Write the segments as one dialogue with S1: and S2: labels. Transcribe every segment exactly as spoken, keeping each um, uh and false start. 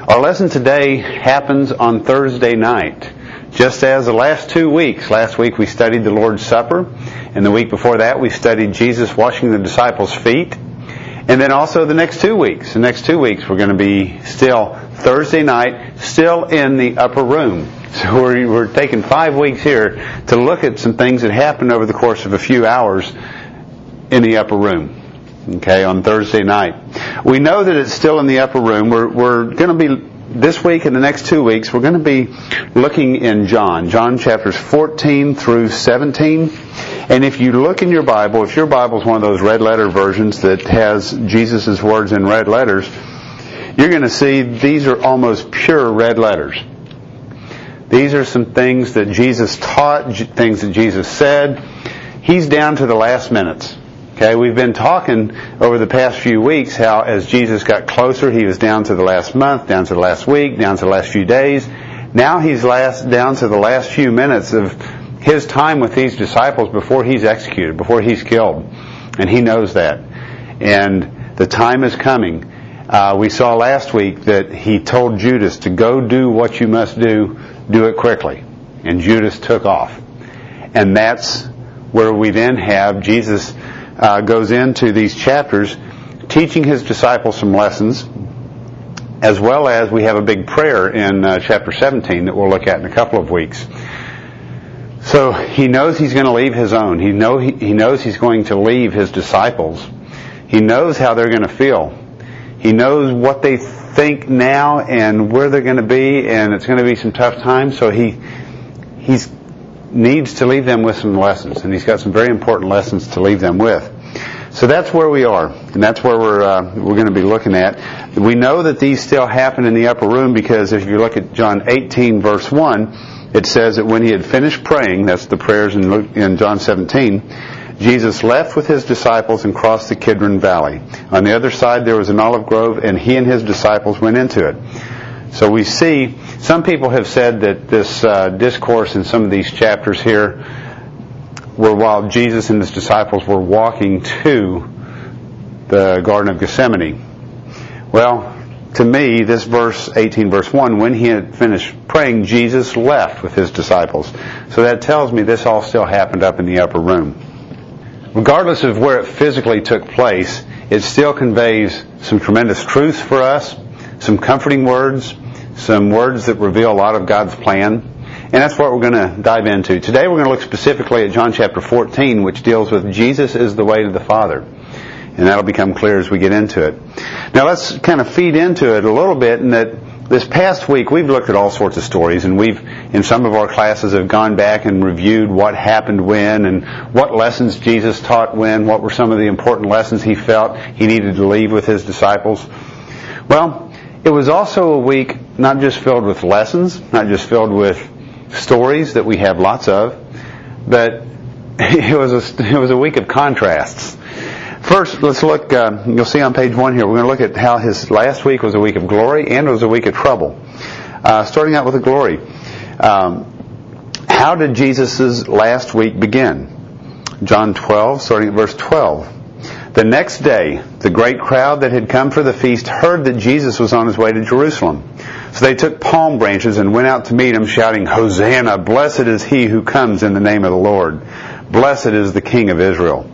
S1: Our lesson today happens on Thursday night. Just as the last two weeks. Last week we studied the Lord's Supper, and the week before that we studied Jesus washing the disciples' feet. And then also the next two weeks. The next two weeks we're going to be still Thursday night, still in the upper room. So we're, we're taking five weeks here to look at some things that happened over the course of a few hours in the upper room. Okay, on Thursday night. We know that it's still in the upper room. We're, we're going to be, this week and the next two weeks, we're going to be looking in John. John chapters fourteen through seventeen. And if you look in your Bible, if your Bible is one of those red letter versions that has Jesus' words in red letters, you're going to see these are almost pure red letters. These are some things that Jesus taught, things that Jesus said. He's down to the last minutes. Okay, we've been talking over the past few weeks how as Jesus got closer, he was down to the last month, down to the last week, down to the last few days. Now he's last down to the last few minutes of his time with these disciples before he's executed, before he's killed. And he knows that. And the time is coming. Uh, we saw last week that he told Judas to go do what you must do, do it quickly. And Judas took off. And that's where we then have Jesus Uh, goes into these chapters teaching his disciples some lessons, as well as we have a big prayer in uh, chapter seventeen that we'll look at in a couple of weeks. So he knows he's going to leave his own. He, know, he, he knows he's going to leave his disciples. He knows how they're going to feel. He knows what they think now and where they're going to be, and it's going to be some tough times. So he he's needs to leave them with some lessons, and he's got some very important lessons to leave them with. So that's where we are, and that's where we're uh, we're going to be looking at. We know that these still happen in the upper room because if you look at John eighteen verse one, it says that when he had finished praying, that's the prayers in, Luke, in John seventeen, Jesus left with his disciples and crossed the Kidron Valley. On the other side there was an olive grove, and he and his disciples went into it. So we see, some people have said that this uh, discourse in some of these chapters here were while Jesus and his disciples were walking to the Garden of Gethsemane. Well, to me, this verse, eighteen verse one, when he had finished praying, Jesus left with his disciples. So that tells me this all still happened up in the upper room. Regardless of where it physically took place, it still conveys some tremendous truth for us, some comforting words, some words that reveal a lot of God's plan. And that's what we're going to dive into. Today we're going to look specifically at John chapter fourteen, which deals with Jesus is the way to the Father. And that'll become clear as we get into it. Now let's kind of feed into it a little bit in that this past week we've looked at all sorts of stories, and we've, in some of our classes, have gone back and reviewed what happened when and what lessons Jesus taught when, what were some of the important lessons he felt he needed to leave with his disciples. Well, it was also a week not just filled with lessons, not just filled with stories that we have lots of, but it was a, it was a week of contrasts. First, let's look, uh, you'll see on page one here, we're going to look at how his last week was a week of glory and it was a week of trouble. Uh, starting out with the glory. Um, how did Jesus' last week begin? John twelve, starting at verse twelve. The next day, the great crowd that had come for the feast heard that Jesus was on his way to Jerusalem. So they took palm branches and went out to meet him, shouting, Hosanna, blessed is he who comes in the name of the Lord. Blessed is the King of Israel.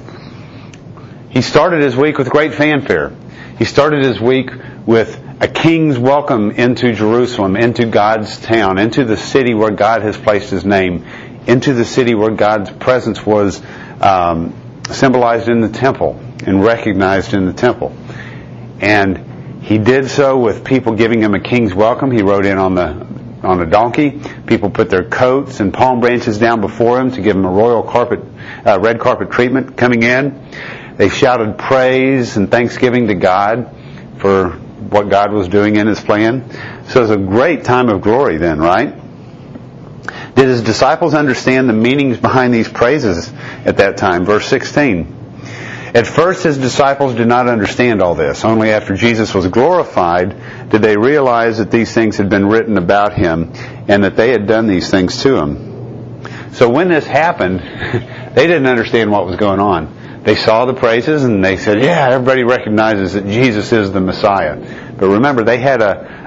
S1: He started his week with great fanfare. He started his week with a king's welcome into Jerusalem, into God's town, into the city where God has placed his name, into the city where God's presence was um, symbolized in the temple and recognized in the temple. And he did so with people giving him a king's welcome. He rode in on the on a donkey. People put their coats and palm branches down before him to give him a royal carpet, uh, red carpet treatment coming in. They shouted praise and thanksgiving to God for what God was doing in his plan. So it was a great time of glory then, right? Did his disciples understand the meanings behind these praises at that time? Verse sixteen. At first his disciples did not understand all this. Only after Jesus was glorified did they realize that these things had been written about him and that they had done these things to him. So when this happened, they didn't understand what was going on. They saw the praises and they said, yeah, everybody recognizes that Jesus is the Messiah. But remember, they had a,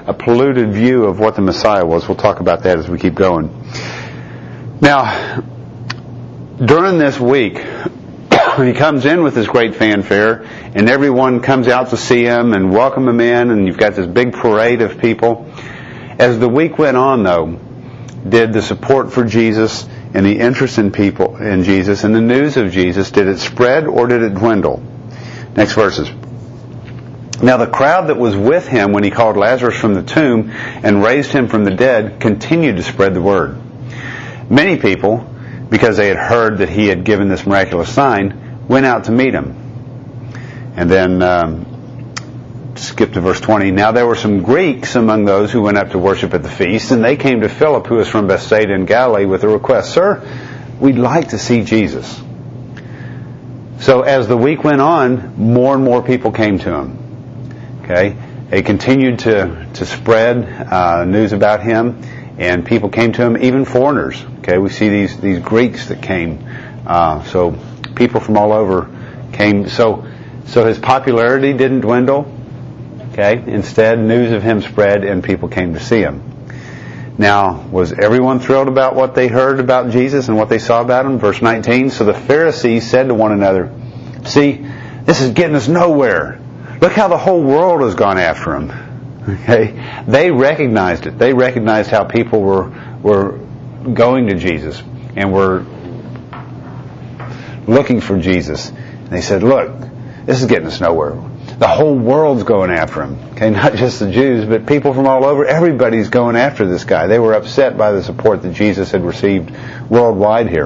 S1: a polluted view of what the Messiah was. We'll talk about that as we keep going. Now, during this week, he comes in with this great fanfare, and everyone comes out to see him and welcome him in, and you've got this big parade of people. As the week went on, though, did the support for Jesus and the interest in people in Jesus and the news of Jesus, did it spread or did it dwindle? Next verses. Now the crowd that was with him when he called Lazarus from the tomb and raised him from the dead continued to spread the word. Many people, because they had heard that he had given this miraculous sign, went out to meet him. And then, um, skip to verse twenty. Now there were some Greeks among those who went up to worship at the feast, and they came to Philip, who was from Bethsaida in Galilee, with a request, "Sir, we'd like to see Jesus." So as the week went on, more and more people came to him. Okay, they continued to to spread uh, news about him, and people came to him, even foreigners. Okay, we see these these Greeks that came. Uh, so people from all over came. So so his popularity didn't dwindle. Okay, instead, news of him spread, and people came to see him. Now, was everyone thrilled about what they heard about Jesus and what they saw about him? Verse nineteen, so the Pharisees said to one another, "See, this is getting us nowhere. Look how the whole world has gone after him." Okay, they recognized it. They recognized how people were were going to Jesus and were looking for Jesus. And they said, "Look, this is getting us nowhere. The whole world's going after him." Okay, not just the Jews, but people from all over. Everybody's going after this guy. They were upset by the support that Jesus had received worldwide here.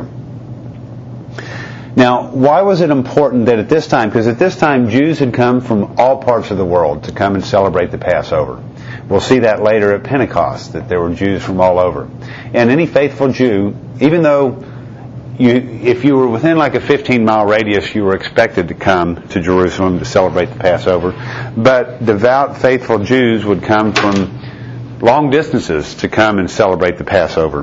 S1: Now, why was it important that at this time, because at this time Jews had come from all parts of the world to come and celebrate the Passover. We'll see that later at Pentecost, that there were Jews from all over. And any faithful Jew, even though you, if you were within like a fifteen mile radius, you were expected to come to Jerusalem to celebrate the Passover. But devout, faithful Jews would come from long distances to come and celebrate the Passover.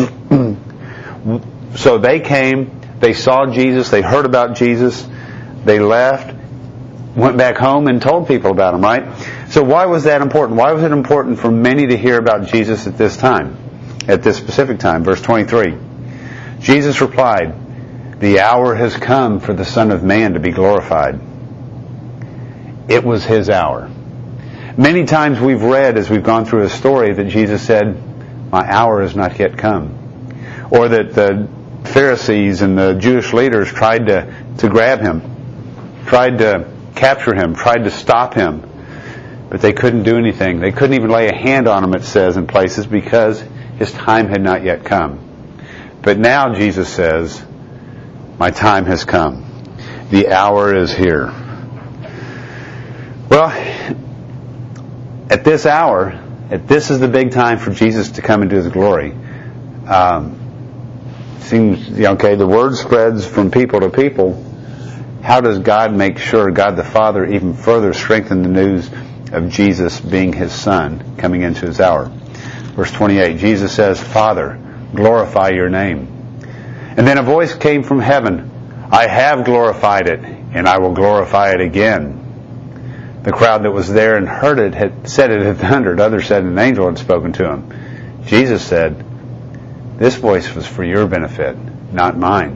S1: So they came. They saw Jesus, they heard about Jesus, they left, went back home and told people about him, right? So why was that important? Why was it important for many to hear about Jesus at this time, at this specific time? Verse twenty-three. Jesus replied, "The hour has come for the Son of Man to be glorified." It was his hour. Many times we've read, as we've gone through his story, that Jesus said, "My hour has not yet come." Or that the Pharisees and the Jewish leaders tried to, to grab him, tried to capture him, tried to stop him, but they couldn't do anything. They couldn't even lay a hand on him, it says in places, because his time had not yet come. But now Jesus says, "My time has come. The hour is here." Well, at this hour, at this is the big time for Jesus to come into his glory. Um, Seems, okay, the word spreads from people to people. How does God make sure, God the Father, even further strengthen the news of Jesus being his Son coming into his hour? Verse twenty-eight, Jesus says, "Father, glorify your name." And then a voice came from heaven, "I have glorified it, and I will glorify it again." The crowd that was there and heard it had said it had thundered. Others said an angel had spoken to him. Jesus said, "This voice was for your benefit, not mine."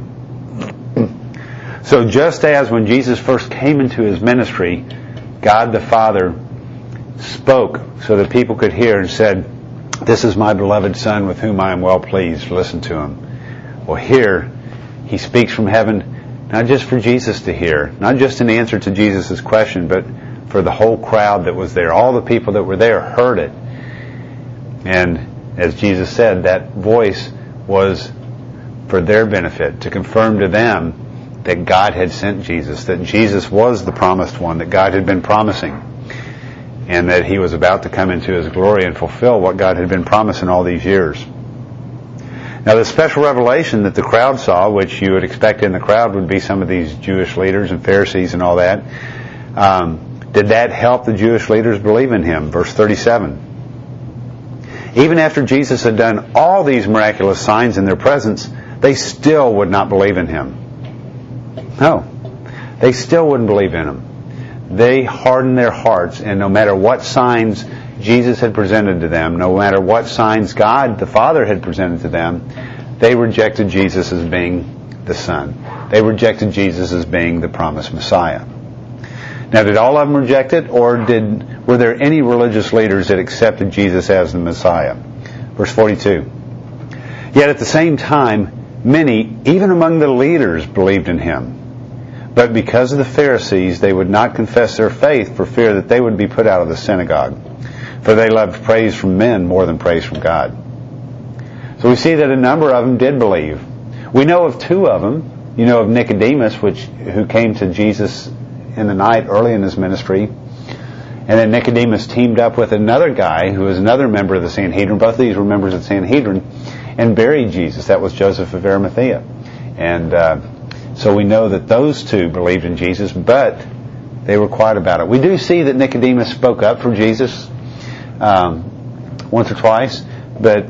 S1: So just as when Jesus first came into his ministry, God the Father spoke so that people could hear and said, "This is my beloved Son with whom I am well pleased. Listen to him." Well, here he speaks from heaven, not just for Jesus to hear, not just in answer to Jesus' question, but for the whole crowd that was there. All the people that were there heard it. And as Jesus said, that voice was for their benefit, to confirm to them that God had sent Jesus, that Jesus was the promised one that God had been promising, and that he was about to come into his glory and fulfill what God had been promising all these years. Now, the special revelation that the crowd saw, which you would expect in the crowd would be some of these Jewish leaders and Pharisees and all that, um, did that help the Jewish leaders believe in him? Verse thirty-seven. Even after Jesus had done all these miraculous signs in their presence, they still would not believe in him. No, they still wouldn't believe in him. They hardened their hearts, and no matter what signs Jesus had presented to them, no matter what signs God the Father had presented to them, they rejected Jesus as being the Son. They rejected Jesus as being the promised Messiah. Now, did all of them reject it, or did were there any religious leaders that accepted Jesus as the Messiah? Verse forty-two. Yet at the same time, many, even among the leaders, believed in him. But because of the Pharisees, they would not confess their faith for fear that they would be put out of the synagogue. For they loved praise from men more than praise from God. So we see that a number of them did believe. We know of two of them. You know of Nicodemus, which who came to Jesus in the night early in his ministry. And then Nicodemus teamed up with another guy who was another member of the Sanhedrin. Both of these were members of the Sanhedrin, and buried Jesus. That was Joseph of Arimathea. And uh, so we know that those two believed in Jesus, but they were quiet about it. We do see that Nicodemus spoke up for Jesus um, once or twice, but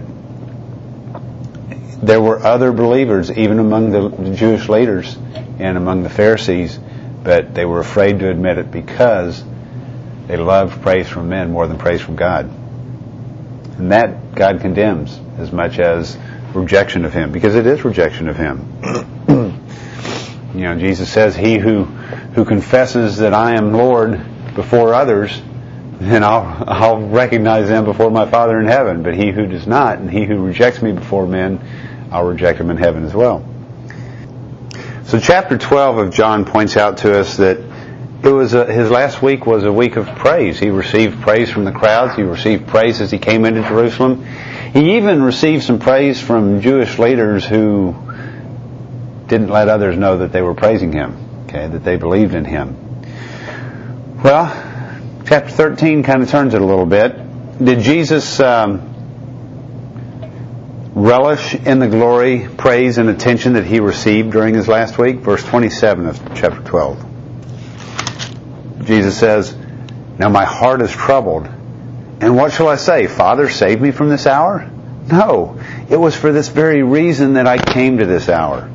S1: there were other believers, even among the Jewish leaders and among the Pharisees, but they were afraid to admit it because they loved praise from men more than praise from God. And that God condemns as much as rejection of him, because it is rejection of him. You know, Jesus says, he who who confesses that I am Lord before others, then I'll, I'll recognize them before my Father in heaven. But he who does not, and he who rejects me before men, I'll reject him in heaven as well. So chapter twelve of John points out to us that it was a, his last week was a week of praise. He received praise from the crowds. He received praise as he came into Jerusalem. He even received some praise from Jewish leaders who didn't let others know that they were praising him, okay, that they believed in him. Well, chapter thirteen kind of turns it a little bit. Did Jesus um, relish in the glory, praise, and attention that he received during his last week? Verse twenty-seven of chapter twelve. Jesus says, "Now my heart is troubled. And what shall I say? Father, save me from this hour? No, it was for this very reason that I came to this hour."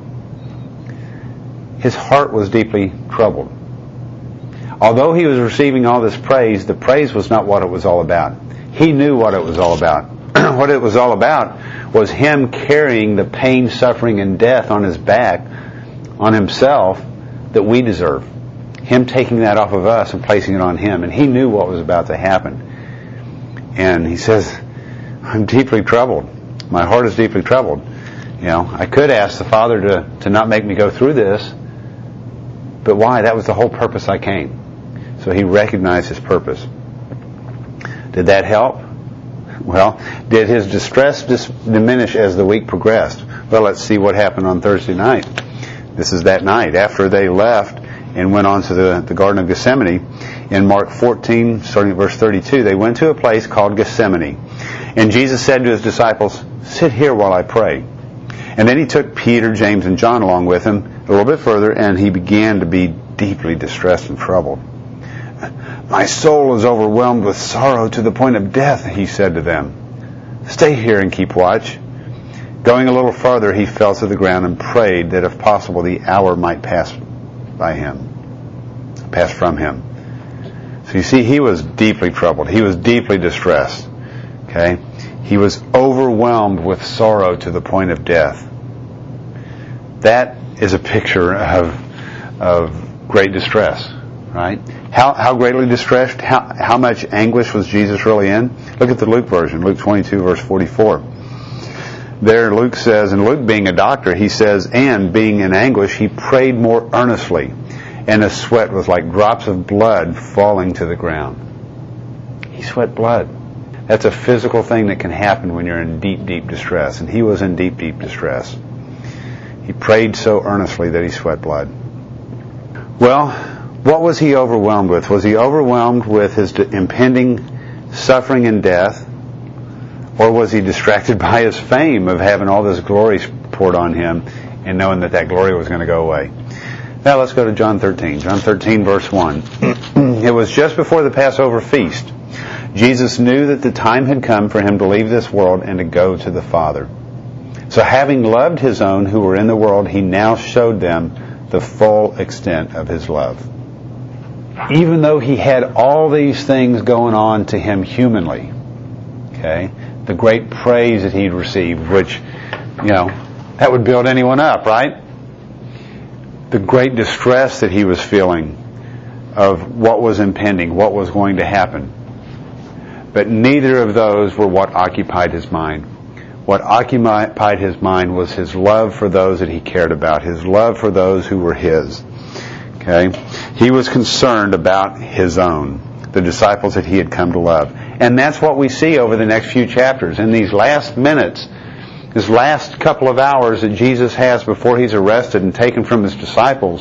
S1: His heart was deeply troubled. Although he was receiving all this praise, the praise was not what it was all about. He knew what it was all about. What it was all about was him carrying the pain, suffering, and death on his back, on himself, that we deserve. Him taking that off of us and placing it on him. And he knew what was about to happen. And he says, I'm deeply troubled. My heart is deeply troubled. You know, I could ask the Father to, to not make me go through this, but why? That was the whole purpose I came. So he recognized his purpose. Did that help? Well, did his distress dis- diminish as the week progressed? Well, let's see what happened on Thursday night. This is that night. After they left and went on to the, the Garden of Gethsemane, in Mark fourteen, starting at verse thirty-two, they went to a place called Gethsemane. And Jesus said to his disciples, "Sit here while I pray." And then he took Peter, James, and John along with him a little bit further, and he began to be deeply distressed and troubled. "My soul is overwhelmed with sorrow to the point of death," he said to them. "Stay here and keep watch." Going a little farther, he fell to the ground and prayed that if possible the hour might pass by him, pass from him. So you see, he was deeply troubled. He was deeply distressed. Okay? He was overwhelmed with sorrow to the point of death. That is a picture of, of great distress, right? How, how greatly distressed, how, how much anguish was Jesus really in? Look at the Luke version, Luke twenty-two, verse forty-four. There Luke says, and Luke being a doctor, he says, and being in anguish, he prayed more earnestly, and his sweat was like drops of blood falling to the ground. He sweat blood. That's a physical thing that can happen when you're in deep, deep distress. And he was in deep, deep distress. He prayed so earnestly that he sweat blood. Well, what was he overwhelmed with? Was he overwhelmed with his impending suffering and death? Or was he distracted by his fame of having all this glory poured on him and knowing that that glory was going to go away? Now let's go to John thirteen. John thirteen, verse one. It was just before the Passover feast. Jesus knew that the time had come for him to leave this world and to go to the Father. So having loved his own who were in the world, he now showed them the full extent of his love. even though he had all these things going on to him humanly, okay, the great praise that he'd received, which, you know, that would build anyone up, right? The great distress that he was feeling of what was impending, what was going to happen. But neither of those were what occupied his mind. What occupied his mind was his love for those that he cared about, his love for those who were his. Okay? He was concerned about his own, the disciples that he had come to love. And that's what we see over the next few chapters. In these last minutes, this last couple of hours that Jesus has before he's arrested and taken from his disciples,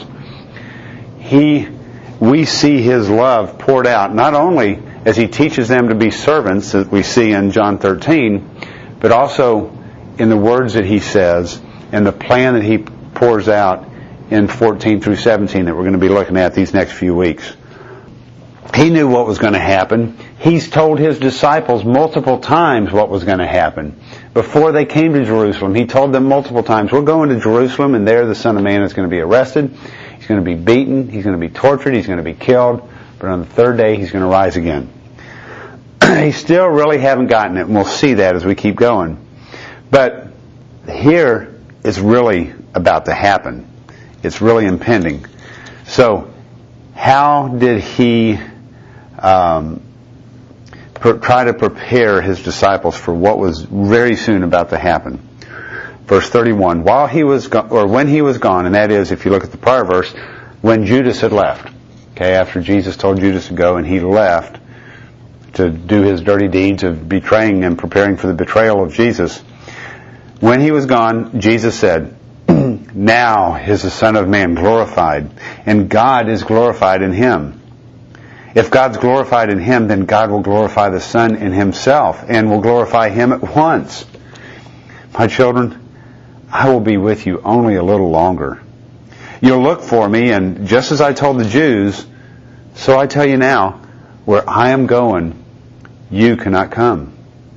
S1: he, we see his love poured out, not only as he teaches them to be servants, as we see in John thirteen, but also in the words that he says and the plan that he pours out in fourteen through seventeen that we're going to be looking at these next few weeks. He knew what was going to happen. He's told his disciples multiple times what was going to happen. Before they came to Jerusalem, he told them multiple times, we're going to Jerusalem, and there the Son of Man is going to be arrested. He's going to be beaten. He's going to be tortured. He's going to be killed. But on the third day, he's going to rise again. He still really haven't gotten it, and we'll see that as we keep going. But here it's really about to happen. It's really impending. So, how did he um, per, try to prepare his disciples for what was very soon about to happen? Verse thirty-one, while he was go- or when he was gone, and that is, if you look at the prior verse, when Judas had left. Okay, after Jesus told Judas to go and he left to do his dirty deeds of betraying and preparing for the betrayal of Jesus. When he was gone, Jesus said, now is the Son of Man glorified, and God is glorified in him. If God's glorified in him, then God will glorify the Son in himself, and will glorify him at once. My children, I will be with you only a little longer. You'll look for me, and just as I told the Jews, so I tell you now, where I am going, you cannot come.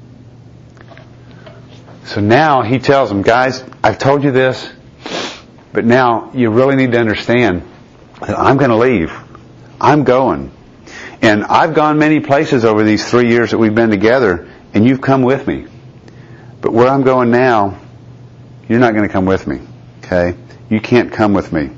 S1: So now he tells them, guys, I've told you this, but now you really need to understand that I'm going to leave. I'm going. And I've gone many places over these three years that we've been together, and you've come with me. But where I'm going now, you're not going to come with me. Okay? You can't come with me.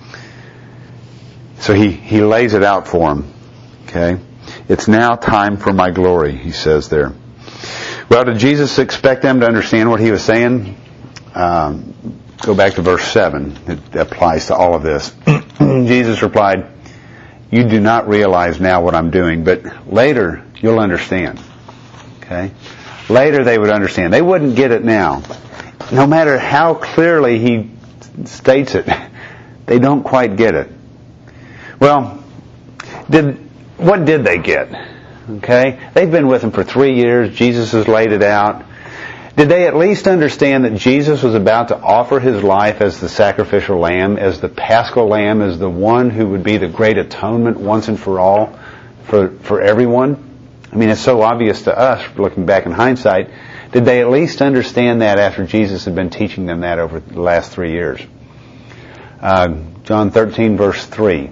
S1: So he, he lays it out for them. Okay? It's now time for my glory, he says there. Well, did Jesus expect them to understand what he was saying? Um, go back to verse seven. It applies to all of this. Jesus replied, you do not realize now what I'm doing, but later you'll understand. Okay? Later they would understand. They wouldn't get it now. No matter how clearly he states it, they don't quite get it. Well, did what did they get? Okay? They've been with him for three years. Jesus has laid it out. Did they at least understand that Jesus was about to offer his life as the sacrificial lamb, as the paschal lamb, as the one who would be the great atonement once and for all for, for everyone? I mean, it's so obvious to us, looking back in hindsight. Did they at least understand that after Jesus had been teaching them that over the last three years? Uh, John thirteen, verse three.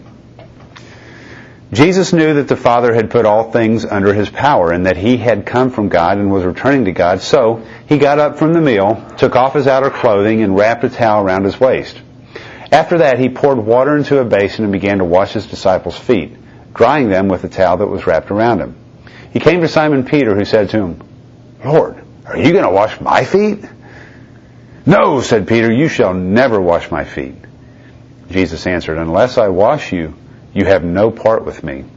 S1: Jesus knew that the Father had put all things under his power, and that he had come from God and was returning to God. So he got up from the meal, took off his outer clothing, and wrapped a towel around his waist. After that, he poured water into a basin and began to wash his disciples' feet, drying them with the towel that was wrapped around him. He came to Simon Peter, who said to him, Lord, are you going to wash my feet? No, said Peter, you shall never wash my feet. Jesus answered, unless I wash you, you have no part with me.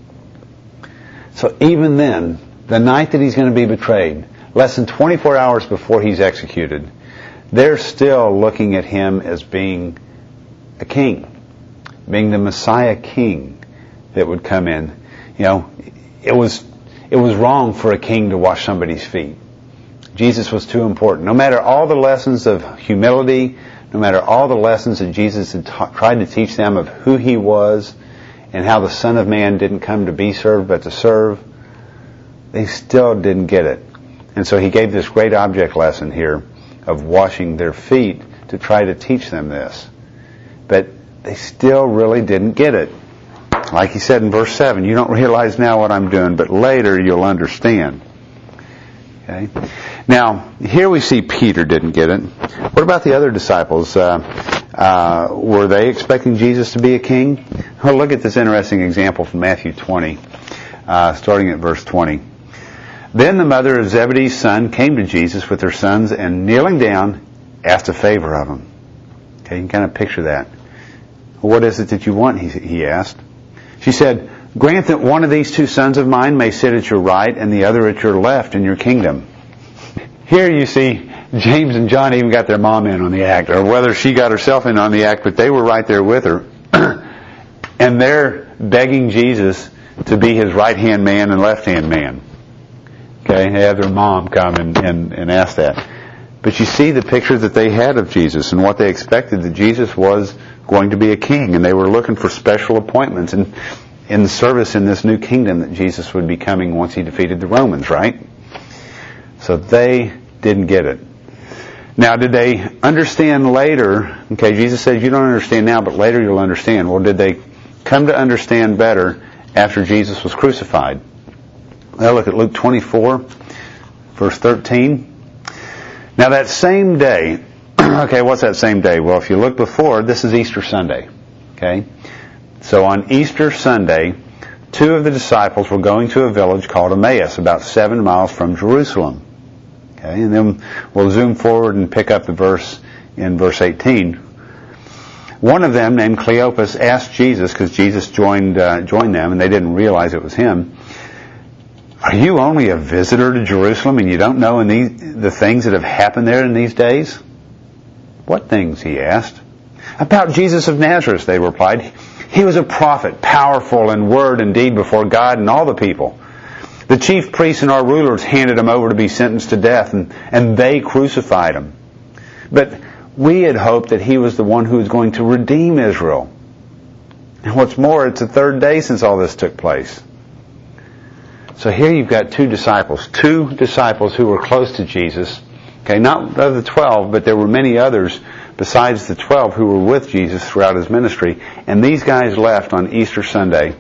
S1: So even then, the night that he's going to be betrayed, less than twenty-four hours before he's executed, they're still looking at him as being a king, being the Messiah king that would come in. You know, it was it was wrong for a king to wash somebody's feet. Jesus was too important. No matter all the lessons of humility, no matter all the lessons that Jesus had ta- tried to teach them of who he was and how the Son of Man didn't come to be served but to serve, they still didn't get it. And so he gave this great object lesson here of washing their feet to try to teach them this. But they still really didn't get it. Like he said in verse seven, you don't realize now what I'm doing, but later you'll understand. Okay. Now, here we see Peter didn't get it. What about the other disciples? Uh, uh, were they expecting Jesus to be a king? Well, look at this interesting example from Matthew twenty, uh, starting at verse twenty. Then the mother of Zebedee's son came to Jesus with her sons and kneeling down, asked a favor of him. Okay, you can kind of picture that. What is it that you want? He, he asked. She said, grant that one of these two sons of mine may sit at your right and the other at your left in your kingdom. Here you see James and John even got their mom in on the act, or whether she got herself in on the act, but they were right there with her. And they're begging Jesus to be his right-hand man and left-hand man. Okay, they have their mom come and, and, and ask that. But you see the picture that they had of Jesus and what they expected, that Jesus was going to be a king, and they were looking for special appointments and in the service in this new kingdom that Jesus would be coming once he defeated the Romans, right? So they didn't get it. Now, did they understand later? Okay, Jesus said, you don't understand now, but later you'll understand. Well, did they come to understand better after Jesus was crucified? Now look at Luke twenty-four, verse thirteen. Now that same day, okay, what's that same day? Well, if you look before, this is Easter Sunday. Okay? So on Easter Sunday, two of the disciples were going to a village called Emmaus, about seven miles from Jerusalem. Okay, and then we'll zoom forward and pick up the verse in verse eighteen. One of them, named Cleopas, asked Jesus, because Jesus joined uh, joined them, and they didn't realize it was him, are you only a visitor to Jerusalem and you don't know in these, the things that have happened there in these days? What things? He asked. About Jesus of Nazareth, they replied. He was a prophet, powerful in word and deed before God and all the people. The chief priests and our rulers handed him over to be sentenced to death, and, and they crucified him. But we had hoped that he was the one who was going to redeem Israel. And what's more, it's the third day since all this took place. So here you've got two disciples, two disciples who were close to Jesus. Okay, not of the twelve, but there were many others besides the twelve who were with Jesus throughout his ministry. And these guys left on Easter Sunday,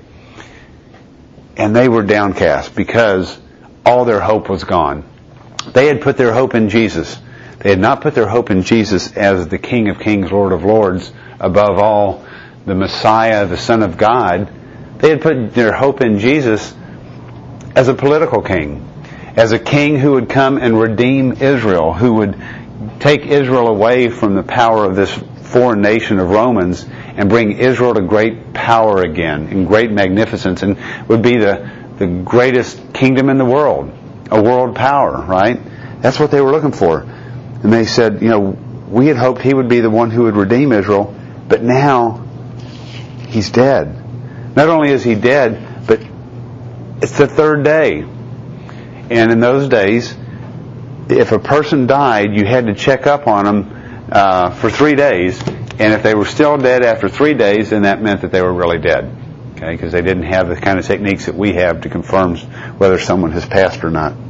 S1: and they were downcast because all their hope was gone. They had put their hope in Jesus. They had not put their hope in Jesus as the King of Kings, Lord of Lords, above all, the Messiah, the Son of God. They had put their hope in Jesus as a political king, as a king who would come and redeem Israel, who would take Israel away from the power of this foreign nation of Romans and bring Israel to great power again, in great magnificence, and would be the, the greatest kingdom in the world, a world power, right? That's what they were looking for. And they said, you know, we had hoped he would be the one who would redeem Israel, but now he's dead. Not only is he dead, but it's the third day. And in those days, if a person died, you had to check up on them uh, for three days. And if they were still dead after three days, then that meant that they were really dead. Okay, because they didn't have the kind of techniques that we have to confirm whether someone has passed or not.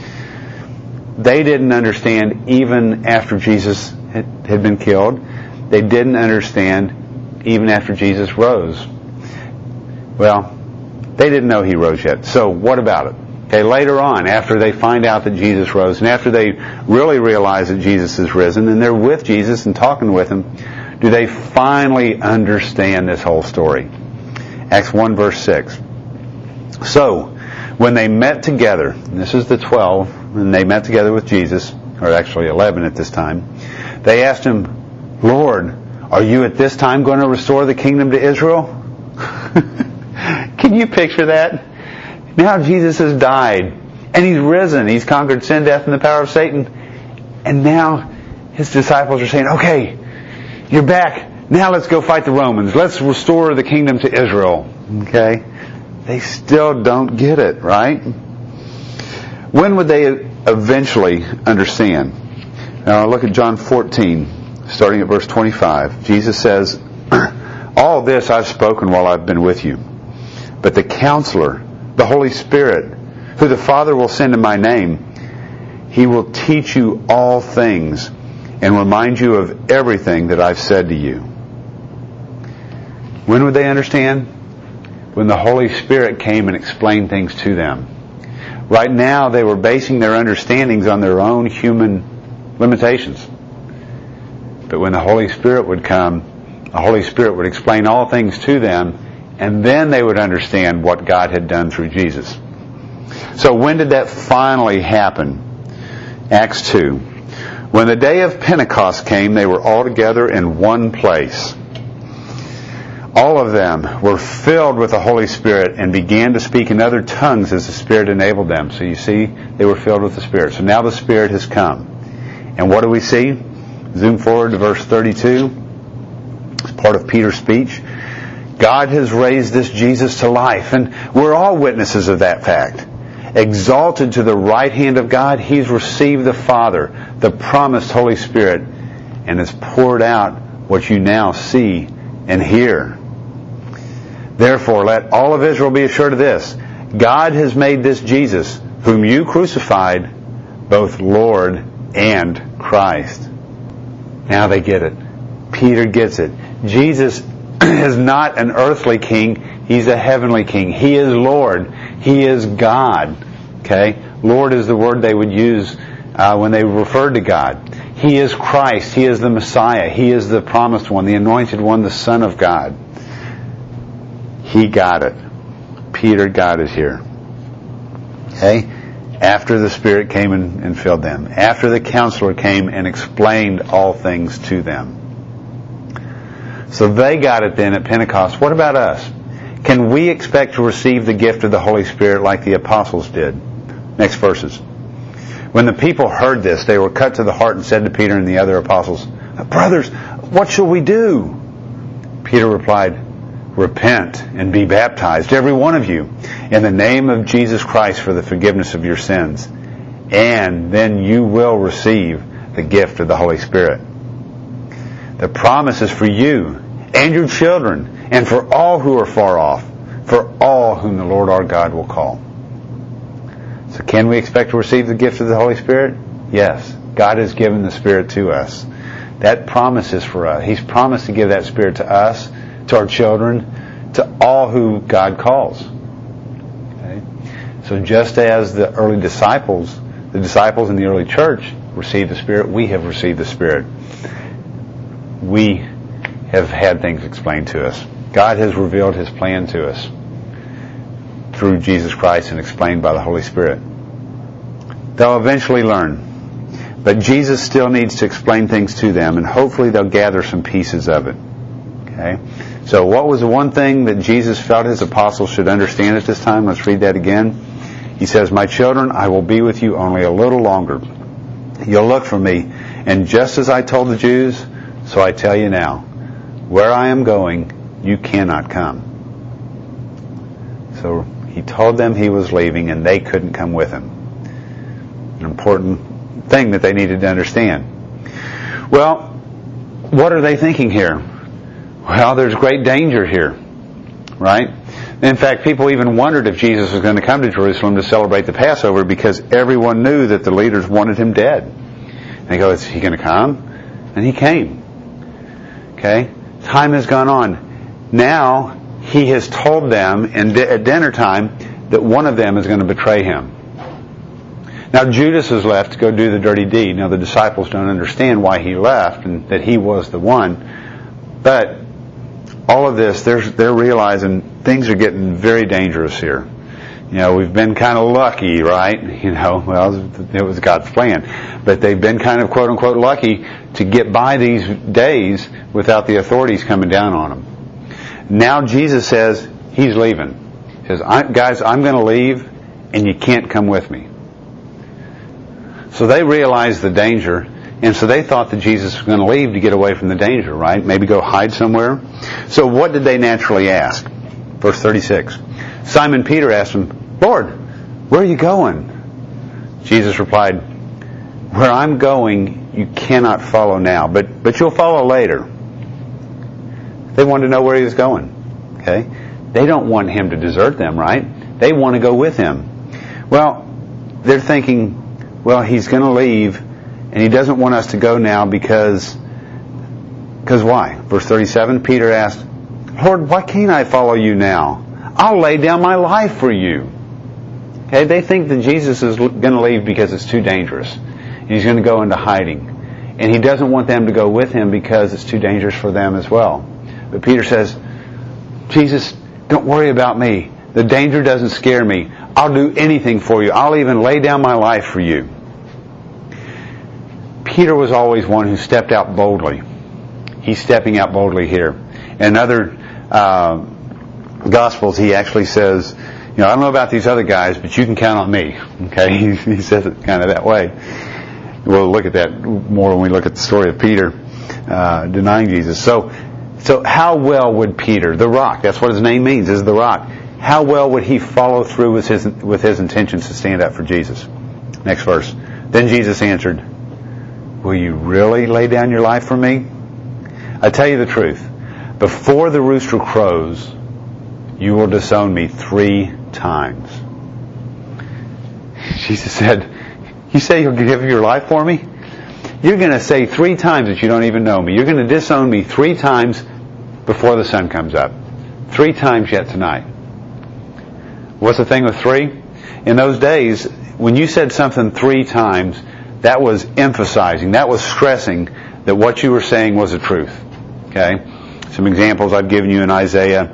S1: They didn't understand even after Jesus had, had been killed. They didn't understand even after Jesus rose. Well, they didn't know he rose yet. So what about it? Okay, later on, after they find out that Jesus rose, and after they really realize that Jesus is risen, and they're with Jesus and talking with him, do they finally understand this whole story? Acts one verse six. So, when they met together, and this is the twelve, and they met together with Jesus, or actually eleven at this time, they asked him, Lord, are you at this time going to restore the kingdom to Israel? Can you picture that? Now Jesus has died, and he's risen. He's conquered sin, death, and the power of Satan. And now his disciples are saying, okay, you're back. Now let's go fight the Romans. Let's restore the kingdom to Israel. Okay? They still don't get it, right? When would they eventually understand? Now look at John fourteen, starting at verse twenty-five. Jesus says, all this I've spoken while I've been with you. But the Counselor, the Holy Spirit, who the Father will send in my name, he will teach you all things and remind you of everything that I've said to you. When would they understand? when the Holy Spirit came and explained things to them. Right now, they were basing their understandings on their own human limitations. But when the Holy Spirit would come, the Holy Spirit would explain all things to them, and then they would understand what God had done through Jesus. So when did that finally happen? Acts two. When the day of Pentecost came, they were all together in one place. All of them were filled with the Holy Spirit and began to speak in other tongues as the Spirit enabled them. So you see, they were filled with the Spirit. So now the Spirit has come. And what do we see? Zoom forward to verse thirty-two. It's part of Peter's speech. God has raised this Jesus to life, and we're all witnesses of that fact. Exalted to the right hand of God, He's received the Father, the promised Holy Spirit, and has poured out what you now see and hear. Therefore, let all of Israel be assured of this: God has made this Jesus, whom you crucified, both Lord and Christ. Now they get it. Peter gets it. Jesus is not an earthly king. He's a heavenly king. He is Lord. He is God. Okay? Lord is the word they would use uh, when they referred to God. He is Christ. He is the Messiah. He is the promised one, the anointed one, the Son of God. He got it. Peter got it here. Okay? After the Spirit came and, and filled them. After the Counselor came and explained all things to them. So they got it then at Pentecost. What about us? Can we expect to receive the gift of the Holy Spirit like the apostles did? Next verses. When the people heard this, they were cut to the heart and said to Peter and the other apostles, "Brothers, what shall we do?" Peter replied, "Repent and be baptized, every one of you, in the name of Jesus Christ for the forgiveness of your sins, and then you will receive the gift of the Holy Spirit. The promise is for you and your children, and for all who are far off, for all whom the Lord our God will call." So can we expect to receive the gift of the Holy Spirit? Yes. God has given the Spirit to us. That promise is for us. He's promised to give that Spirit to us, to our children, to all who God calls. Okay? So just as the early disciples, the disciples in the early church received the Spirit, we have received the Spirit. We have had things explained to us. God has revealed His plan to us through Jesus Christ and explained by the Holy Spirit. They'll eventually learn. But Jesus still needs to explain things to them, and hopefully they'll gather some pieces of it. Okay? So what was the one thing that Jesus felt His apostles should understand at this time? Let's read that again. He says, "My children, I will be with you only a little longer. You'll look for me, and just as I told the Jews, so I tell you now, where I am going, you cannot come." So He told them He was leaving, and they couldn't come with Him. An important thing that they needed to understand. Well, what are they thinking here? Well, there's great danger here, right? In fact, people even wondered if Jesus was going to come to Jerusalem to celebrate the Passover, because everyone knew that the leaders wanted Him dead. And they go, "Is He going to come?" And He came. Okay? Time has gone on. Now, He has told them in di- at dinner time that one of them is going to betray Him. Now Judas is left to go do the dirty deed. Now the disciples don't understand why he left and that he was the one. But all of this, they're, they're realizing things are getting very dangerous here. You know, we've been kind of lucky, right? You know, well, it was God's plan. But they've been kind of quote unquote lucky to get by these days without the authorities coming down on them. Now Jesus says He's leaving. He says, I, guys, I'm going to leave and you can't come with me. So they realized the danger, and so they thought that Jesus was going to leave to get away from the danger, right? Maybe go hide somewhere. So what did they naturally ask? Verse thirty-six. Simon Peter asked Him, "Lord, where are you going?" Jesus replied, "Where I'm going, you cannot follow now, but, but you'll follow later." They wanted to know where He was going. Okay? They don't want Him to desert them, right? They want to go with Him. Well, they're thinking, well, He's going to leave, and He doesn't want us to go now because, because why? Verse thirty-seven, Peter asked, "Lord, why can't I follow you now? I'll lay down my life for you. Okay, they think that Jesus is going to leave because it's too dangerous. He's going to go into hiding. And he doesn't want them to go with him because it's too dangerous for them as well. But Peter says, Jesus, don't worry about me. The danger doesn't scare me. I'll do anything for you. I'll even lay down my life for you. Peter was always one who stepped out boldly. He's stepping out boldly here. In other uh, Gospels, he actually says, you know, I don't know about these other guys, but you can count on me. Okay, he, he says it kind of that way. We'll look at that more when we look at the story of Peter uh, denying Jesus. So, so how well would Peter, the rock, that's what his name means, is the rock, how well would he follow through with his, with his intentions to stand up for Jesus? Next verse. Then Jesus answered, will you really lay down your life for me? I tell you the truth. Before the rooster crows, you will disown me three times. Jesus said, you say you'll give your life for me? You're going to say three times that you don't even know me. You're going to disown me three times before the sun comes up. Three times yet tonight. What's the thing with three? In those days, when you said something three times, that was emphasizing, that was stressing that what you were saying was the truth. Okay? Some examples I've given you in Isaiah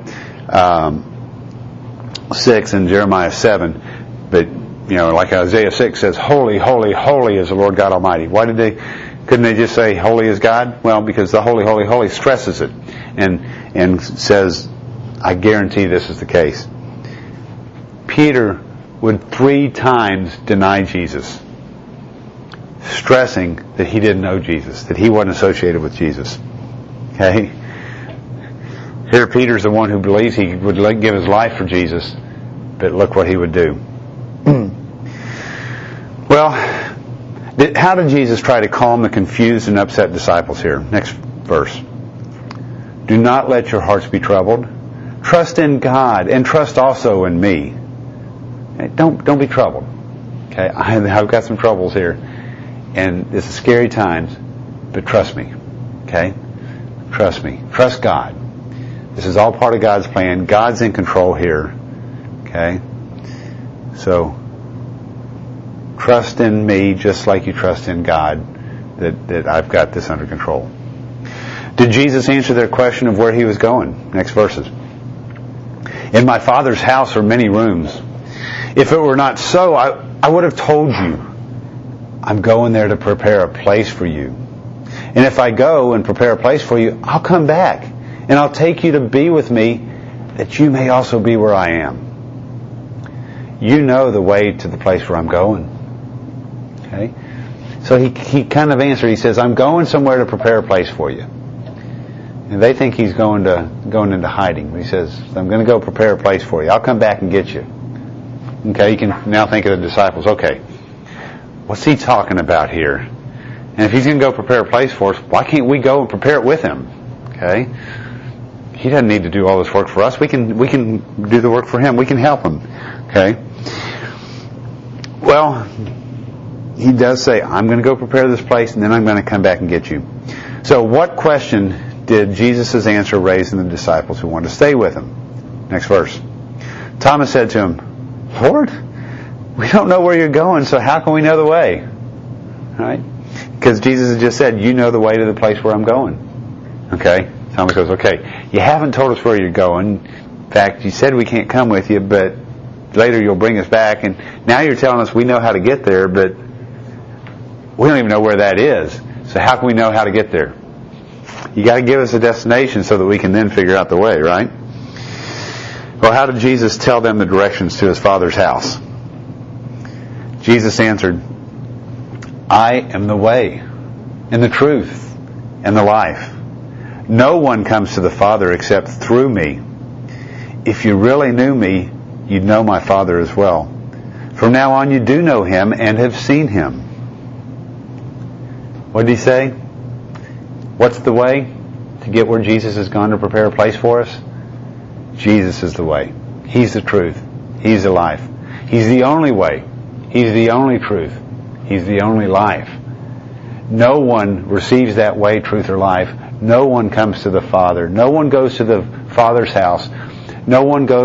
S1: um, six and Jeremiah seven. But, you know, like Isaiah six says, holy, holy, holy is the Lord God Almighty. Why did they, couldn't they just say holy is God? Well, because the holy, holy, holy stresses it and, and says, I guarantee this is the case. Peter would three times deny Jesus, stressing that he didn't know Jesus, that he wasn't associated with Jesus. Okay? Here Peter's the one who believes he would give his life for Jesus, but look what he would do. Well, how did Jesus try to calm the confused and upset disciples here? Next verse. Do not let your hearts be troubled. Trust in God and trust also in me. Don't don't be troubled. Okay, I've got some troubles here, and it's scary times, but trust me. Okay, trust me. Trust God. This is all part of God's plan. God's in control here. Okay, so trust in me just like you trust in God that that I've got this under control. Did Jesus answer their question of where he was going? Next verses. In my Father's house are many rooms. If it were not so, I, I would have told you, I'm going there to prepare a place for you. And if I go and prepare a place for you, I'll come back and I'll take you to be with me that you may also be where I am. You know the way to the place where I'm going. Okay? So he, he kind of answered, he says, I'm going somewhere to prepare a place for you. And they think he's going to going into hiding. He says, I'm going to go prepare a place for you. I'll come back and get you. Okay, you can now think of the disciples. Okay, what's he talking about here? And if he's going to go prepare a place for us, why can't we go and prepare it with him? Okay, he doesn't need to do all this work for us. We can we can do the work for him. We can help him. Okay. Well, he does say, I'm going to go prepare this place, and then I'm going to come back and get you. So, what question did Jesus' answer raise in the disciples who wanted to stay with him? Next verse. Thomas said to him, Lord, we don't know where you're going, so how can we know the way? Right? Because Jesus has just said, you know the way to the place where I'm going. Okay? Thomas goes, okay, you haven't told us where you're going. In fact, you said we can't come with you, but later you'll bring us back, and now you're telling us we know how to get there, but we don't even know where that is. So how can we know how to get there? You got to give us a destination so that we can then figure out the way, right? Well, how did Jesus tell them the directions to his Father's house? Jesus answered, I am the way and the truth and the life. No one comes to the Father except through me. If you really knew me, you'd know my Father as well. From now on you do know him and have seen him. What did he say? What's the way to get where Jesus has gone to prepare a place for us? Jesus is the way. He's the truth. He's the life. He's the only way. He's the only truth. He's the only life. No one receives that way, truth, or life. No one comes to the Father. No one goes to the Father's house. No one goes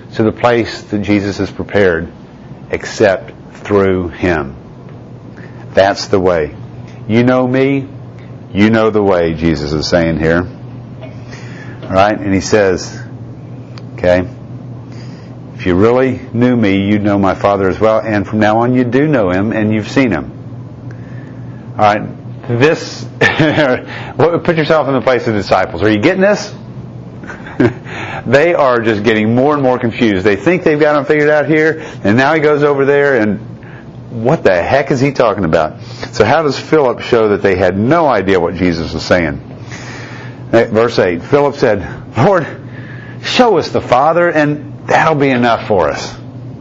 S1: to the place that Jesus has prepared except through Him. That's the way. You know me, you know the way, Jesus is saying here. All right? And He says, okay, if you really knew me, you'd know my Father as well, and from now on you do know Him and you've seen Him. All right? This, put yourself in the place of the disciples. Are you getting this? They are just getting more and more confused. They think they've got Him figured out here, and now He goes over there, and what the heck is He talking about? So how does Philip show that they had no idea what Jesus was saying? Verse eight, Philip said, Lord, show us the Father, and that'll be enough for us.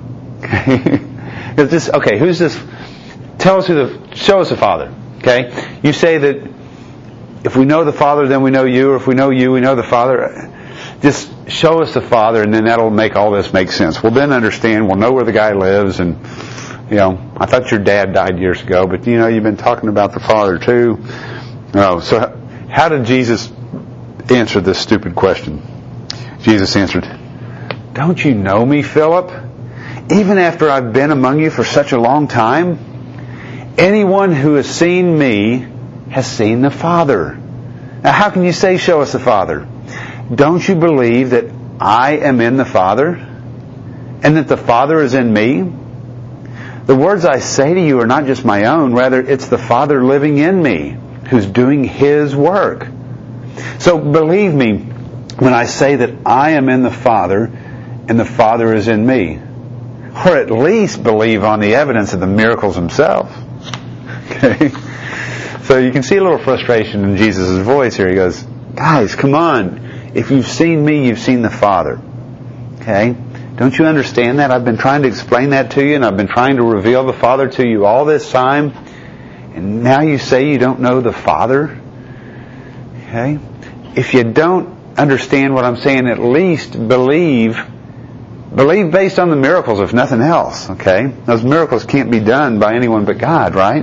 S1: Is this, okay, who's this? Tell us who the, show us the Father. Okay? You say that if we know the Father, then we know you, or if we know you, we know the Father. Just show us the Father, and then that'll make all this make sense. We'll then understand, we'll know where the guy lives, and, you know, I thought your dad died years ago, but, you know, you've been talking about the Father, too. Oh, so how did Jesus answer this stupid question? Jesus answered, don't you know me, Philip? Even after I've been among you for such a long time? Anyone who has seen me has seen the Father. Now, how can you say, show us the Father? Don't you believe that I am in the Father, and that the Father is in me? The words I say to you are not just my own, rather it's the Father living in me, who's doing His work. So believe me when I say that I am in the Father, and the Father is in me. Or at least believe on the evidence of the miracles Himself. Okay? So you can see a little frustration in Jesus' voice here. He goes, guys, come on. If you've seen me, you've seen the Father. Okay? Don't you understand that? I've been trying to explain that to you, and I've been trying to reveal the Father to you all this time. And now you say you don't know the Father? Okay? If you don't understand what I'm saying, at least believe. Believe based on the miracles, if nothing else. Okay? Those miracles can't be done by anyone but God, right?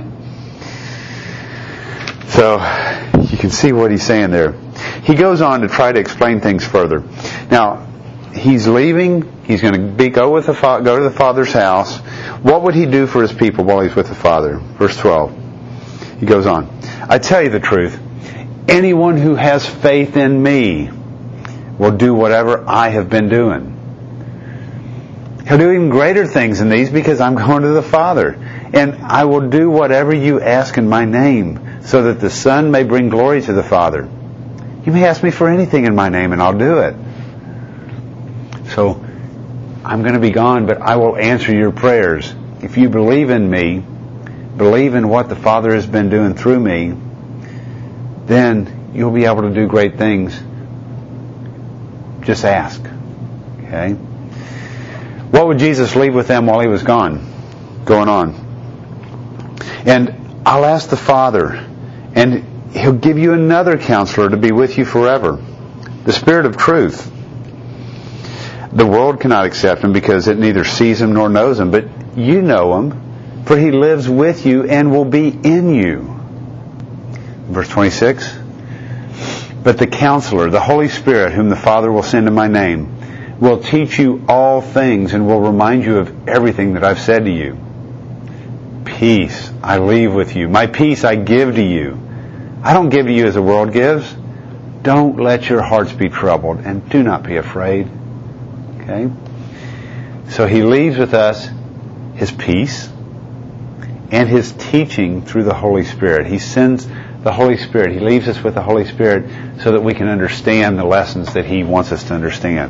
S1: So, you can see what he's saying there. He goes on to try to explain things further. Now, he's leaving. He's going to be, go with the fa- go to the Father's house. What would he do for his people while he's with the Father? Verse twelve. He goes on. I tell you the truth. Anyone who has faith in me will do whatever I have been doing. He'll do even greater things than these because I'm going to the Father. And I will do whatever you ask in my name, so that the Son may bring glory to the Father. You may ask me for anything in my name, and I'll do it. So, I'm going to be gone, but I will answer your prayers. If you believe in me, believe in what the Father has been doing through me, then you'll be able to do great things. Just ask. Okay? What would Jesus leave with them while he was gone? Going on. And I'll ask the Father, and He'll give you another counselor to be with you forever. The Spirit of truth. The world cannot accept Him because it neither sees Him nor knows Him, but you know Him, for He lives with you and will be in you. Verse twenty-six. But the counselor, the Holy Spirit, whom the Father will send in my name, will teach you all things and will remind you of everything that I've said to you. Peace I leave with you. My peace I give to you. I don't give to you as the world gives. Don't let your hearts be troubled, and do not be afraid. Okay? So He leaves with us His peace and His teaching through the Holy Spirit. He sends the Holy Spirit. He leaves us with the Holy Spirit so that we can understand the lessons that He wants us to understand.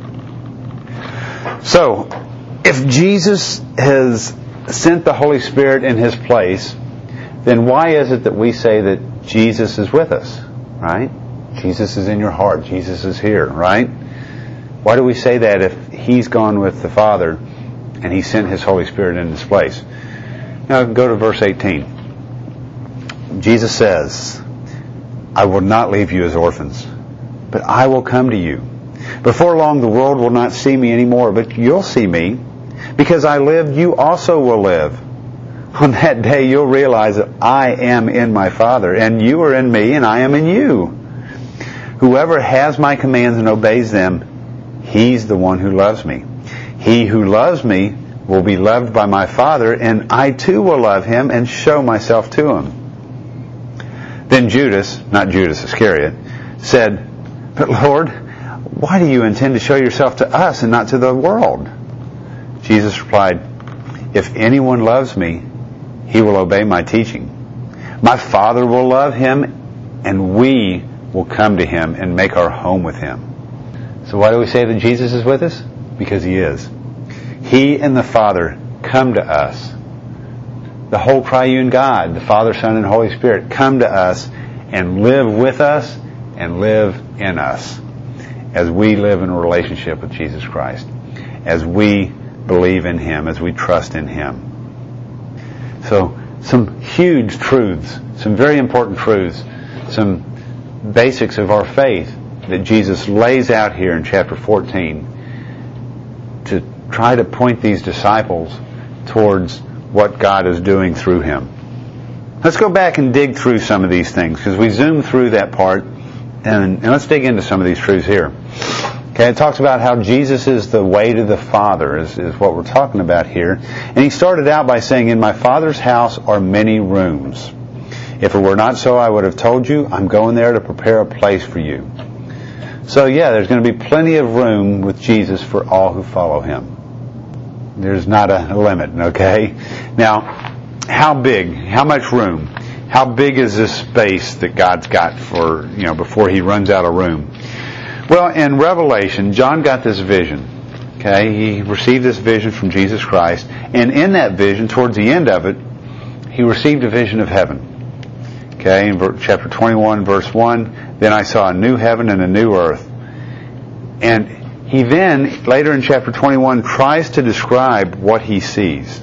S1: So, if Jesus has sent the Holy Spirit in His place, then why is it that we say that Jesus is with us? Right? Jesus is in your heart. Jesus is here, right? Why do we say that if He's gone with the Father and He sent His Holy Spirit in His place? Now go to verse eighteen. Jesus says, I will not leave you as orphans, but I will come to you. Before long the world will not see me anymore, but you'll see me. Because I live, you also will live. On that day you'll realize that I am in my Father, and you are in me, and I am in you. Whoever has my commands and obeys them, he's the one who loves me. He who loves me will be loved by my Father, and I too will love him and show myself to him." Then Judas, not Judas Iscariot, said, "But Lord, why do you intend to show yourself to us and not to the world?" Jesus replied, "If anyone loves me, he will obey my teaching. My Father will love him, and we will come to him and make our home with him." So why do we say that Jesus is with us? Because he is. He and the Father come to us. The whole triune God, the Father, Son, and Holy Spirit, come to us and live with us and live in us as we live in a relationship with Jesus Christ, as we believe in him, as we trust in him. So, some huge truths, some very important truths, some basics of our faith that Jesus lays out here in chapter fourteen to try to point these disciples towards what God is doing through him. Let's go back and dig through some of these things, because we zoomed through that part, and, and let's dig into some of these truths here. Okay, it talks about how Jesus is the way to the Father, is, is what we're talking about here. And he started out by saying, "In my Father's house are many rooms. If it were not so, I would have told you, I'm going there to prepare a place for you." So yeah, there's going to be plenty of room with Jesus for all who follow him. There's not a limit, okay? Now, how big? How much room? How big is this space that God's got for, you know, before he runs out of room? Well, in Revelation, John got this vision. Okay, he received this vision from Jesus Christ, and in that vision, towards the end of it, he received a vision of heaven. Okay, in chapter twenty-one, verse one, "Then I saw a new heaven and a new earth." And he then, later in chapter twenty-one, tries to describe what he sees.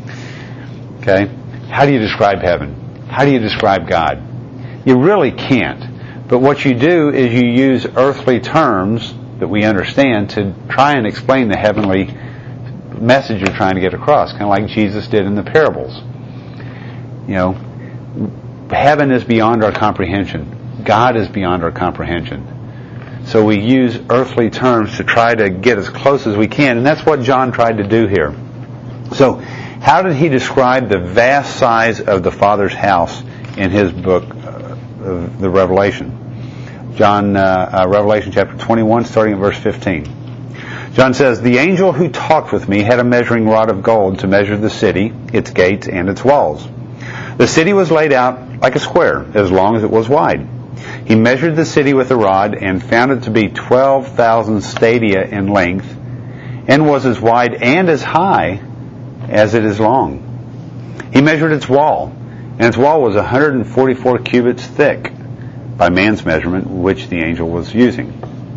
S1: Okay, how do you describe heaven? How do you describe God? You really can't. But what you do is you use earthly terms that we understand to try and explain the heavenly message you're trying to get across, kind of like Jesus did in the parables. You know, heaven is beyond our comprehension. God is beyond our comprehension. So we use earthly terms to try to get as close as we can, and that's what John tried to do here. So, how did he describe the vast size of the Father's house in his book, uh, of the Revelation? John, uh, uh, Revelation chapter twenty-one, starting at verse fifteen. John says, "The angel who talked with me had a measuring rod of gold to measure the city, its gates, and its walls. The city was laid out like a square, as long as it was wide. He measured the city with a rod and found it to be twelve thousand stadia in length, and was as wide and as high as it is long. He measured its wall, and its wall was one hundred forty-four cubits thick, by man's measurement, which the angel was using."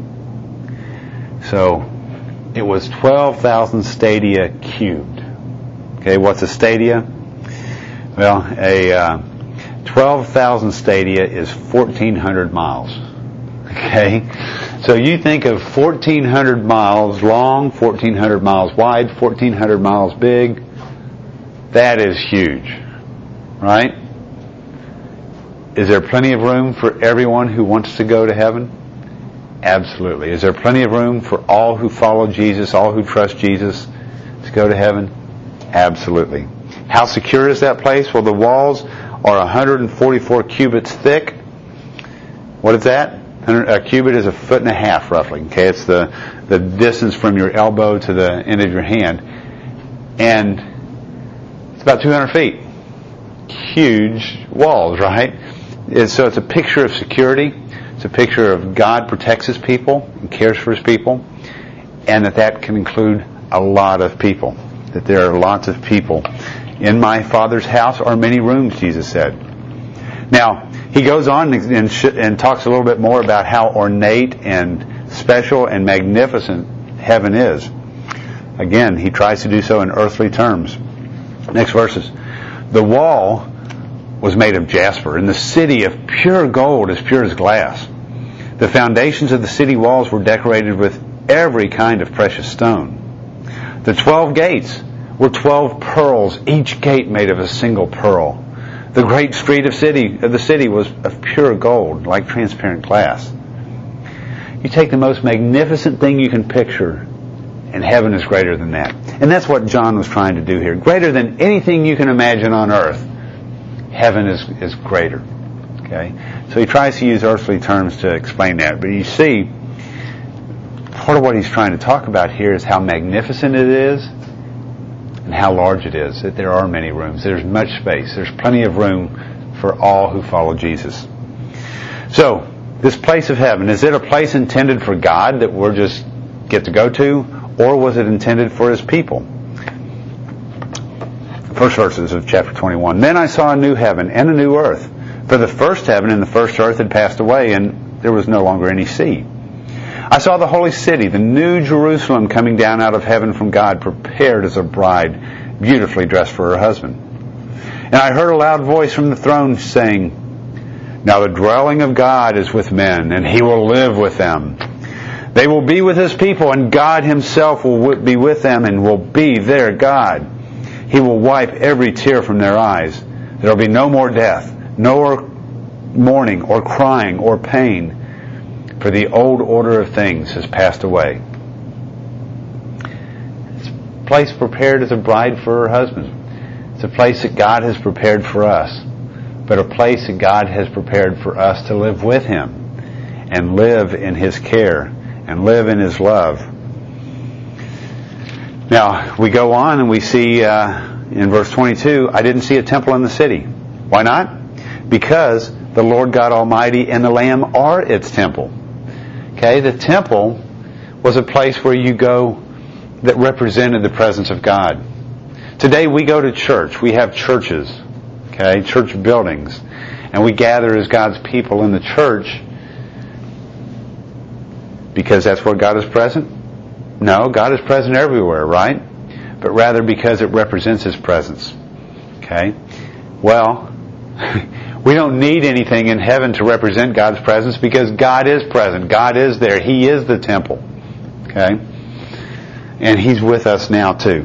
S1: So, it was twelve thousand stadia cubed. Okay, what's a stadia? Well, a uh, twelve thousand stadia is fourteen hundred miles. Okay? So you think of fourteen hundred miles long, fourteen hundred miles wide, fourteen hundred miles big. That is huge. Right? Is there plenty of room for everyone who wants to go to heaven? Absolutely. Is there plenty of room for all who follow Jesus, all who trust Jesus, to go to heaven? Absolutely. How secure is that place? Well, the walls are one hundred forty-four cubits thick. What is that? A cubit is a foot and a half, roughly. Okay, it's the, the distance from your elbow to the end of your hand. And it's about two hundred feet. Huge walls, right? It's, so it's a picture of security. It's a picture of God protects his people and cares for his people, and that that can include a lot of people. That there are lots of people. In my Father's house are many rooms, Jesus said. Now, he goes on and, and, sh- and talks a little bit more about how ornate and special and magnificent heaven is. Again, he tries to do so in earthly terms. Next verses. "The wall was made of jasper, and the city of pure gold, as pure as glass. The foundations of the city walls were decorated with every kind of precious stone. The twelve gates were twelve pearls, each gate made of a single pearl. The great street of city of the city was of pure gold, like transparent glass." You take the most magnificent thing you can picture And heaven is greater than that. And that's what John was trying to do here. Greater than anything you can imagine on earth. Heaven is, is greater. Okay? So he tries to use earthly terms to explain that. But you see, part of what he's trying to talk about here is how magnificent it is and how large it is. That there are many rooms. There's much space. There's plenty of room for all who follow Jesus. So, this place of heaven, is it a place intended for God that we're just get to go to? Or was it intended for His people? The first verses of chapter twenty-one. Then I saw a new heaven and a new earth. For the first heaven and the first earth had passed away, and there was no longer any sea. I saw the holy city, the new Jerusalem, coming down out of heaven from God, prepared as a bride, beautifully dressed for her husband. And I heard a loud voice from the throne saying, Now the dwelling of God is with men, and He will live with them. They will be with His people, and God Himself will be with them and will be their God. He will wipe every tear from their eyes. There will be no more death, no more mourning or crying or pain, for the old order of things has passed away. It's a place prepared as a bride for her husband. It's a place that God has prepared for us, but a place that God has prepared for us to live with Him and live in His care and live in His love. Now, we go on and we see uh, in verse twenty-two, I didn't see a temple in the city. Why not? Because the Lord God Almighty and the Lamb are its temple. Okay, the temple was a place where you go that represented the presence of God. Today we go to church. We have churches, okay, church buildings, and we gather as God's people in the church because that's where God is present? No, God is present everywhere, right? But rather because it represents His presence. Okay? Well, we don't need anything in heaven to represent God's presence because God is present. God is there. He is the temple. Okay? And He's with us now too.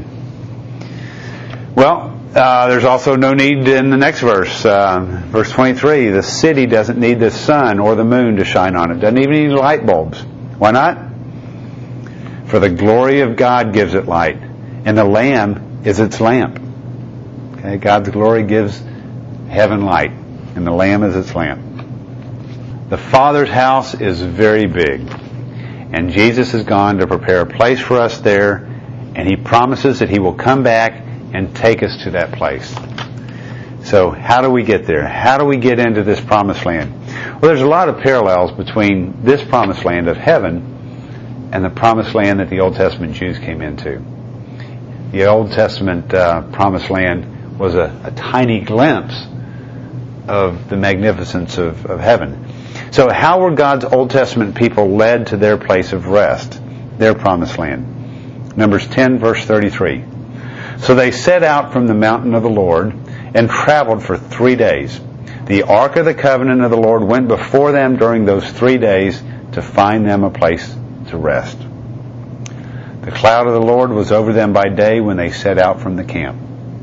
S1: Well, uh, there's also no need in the next verse. Uh, verse twenty-three, the city doesn't need the sun or the moon to shine on it. Doesn't even need light bulbs. Why not? For the glory of God gives it light, and the Lamb is its lamp. Okay, God's glory gives heaven light, and the Lamb is its lamp. The Father's house is very big, and Jesus has gone to prepare a place for us there, and He promises that He will come back and take us to that place. So, how do we get there? How do we get into this promised land? Well, there's a lot of parallels between this promised land of heaven and the promised land that the Old Testament Jews came into. The Old Testament uh, promised land was a, a tiny glimpse of the magnificence of, of heaven. So how were God's Old Testament people led to their place of rest, their promised land? Numbers ten, verse thirty-three. So they set out from the mountain of the Lord and traveled for three days. The ark of the covenant of the Lord went before them during those three days to find them a place to rest. The cloud of the Lord was over them by day when they set out from the camp.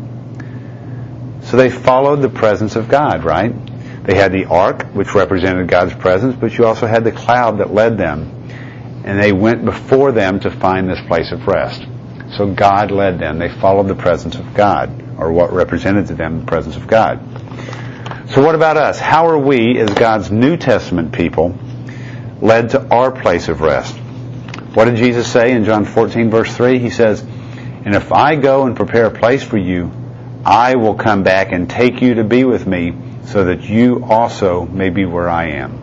S1: So they followed the presence of God, right? They had the ark, which represented God's presence, but you also had the cloud that led them. And they went before them to find this place of rest. So God led them. They followed the presence of God, or what represented to them the presence of God. So what about us? How are we, as God's New Testament people, led to our place of rest? What did Jesus say in John fourteen, verse three? He says, And if I go and prepare a place for you, I will come back and take you to be with me, so that you also may be where I am.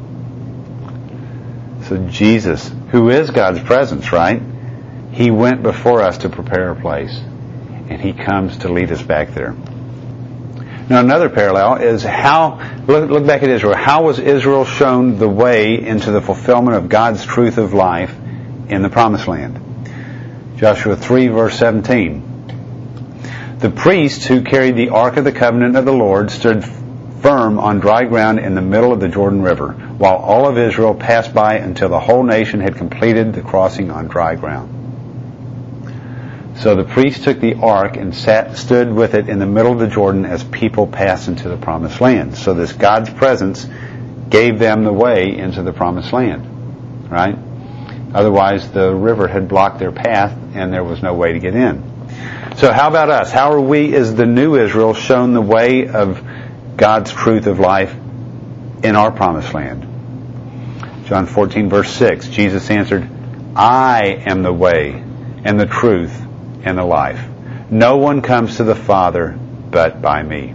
S1: So Jesus, who is God's presence, right? He went before us to prepare a place, and He comes to lead us back there. Now another parallel is how, look, look back at Israel. How was Israel shown the way into the fulfillment of God's truth of life in the Promised Land? Joshua three, verse seventeen. The priests who carried the Ark of the Covenant of the Lord stood firm on dry ground in the middle of the Jordan River, while all of Israel passed by until the whole nation had completed the crossing on dry ground. So the priests took the ark and sat, stood with it in the middle of the Jordan as people passed into the promised land. So this God's presence gave them the way into the promised land. Right? Otherwise, the river had blocked their path and there was no way to get in. So how about us? How are we, as the new Israel, shown the way of God's truth of life in our promised land? John fourteen, verse six, Jesus answered, I am the way and the truth and the life. No one comes to the Father but by me.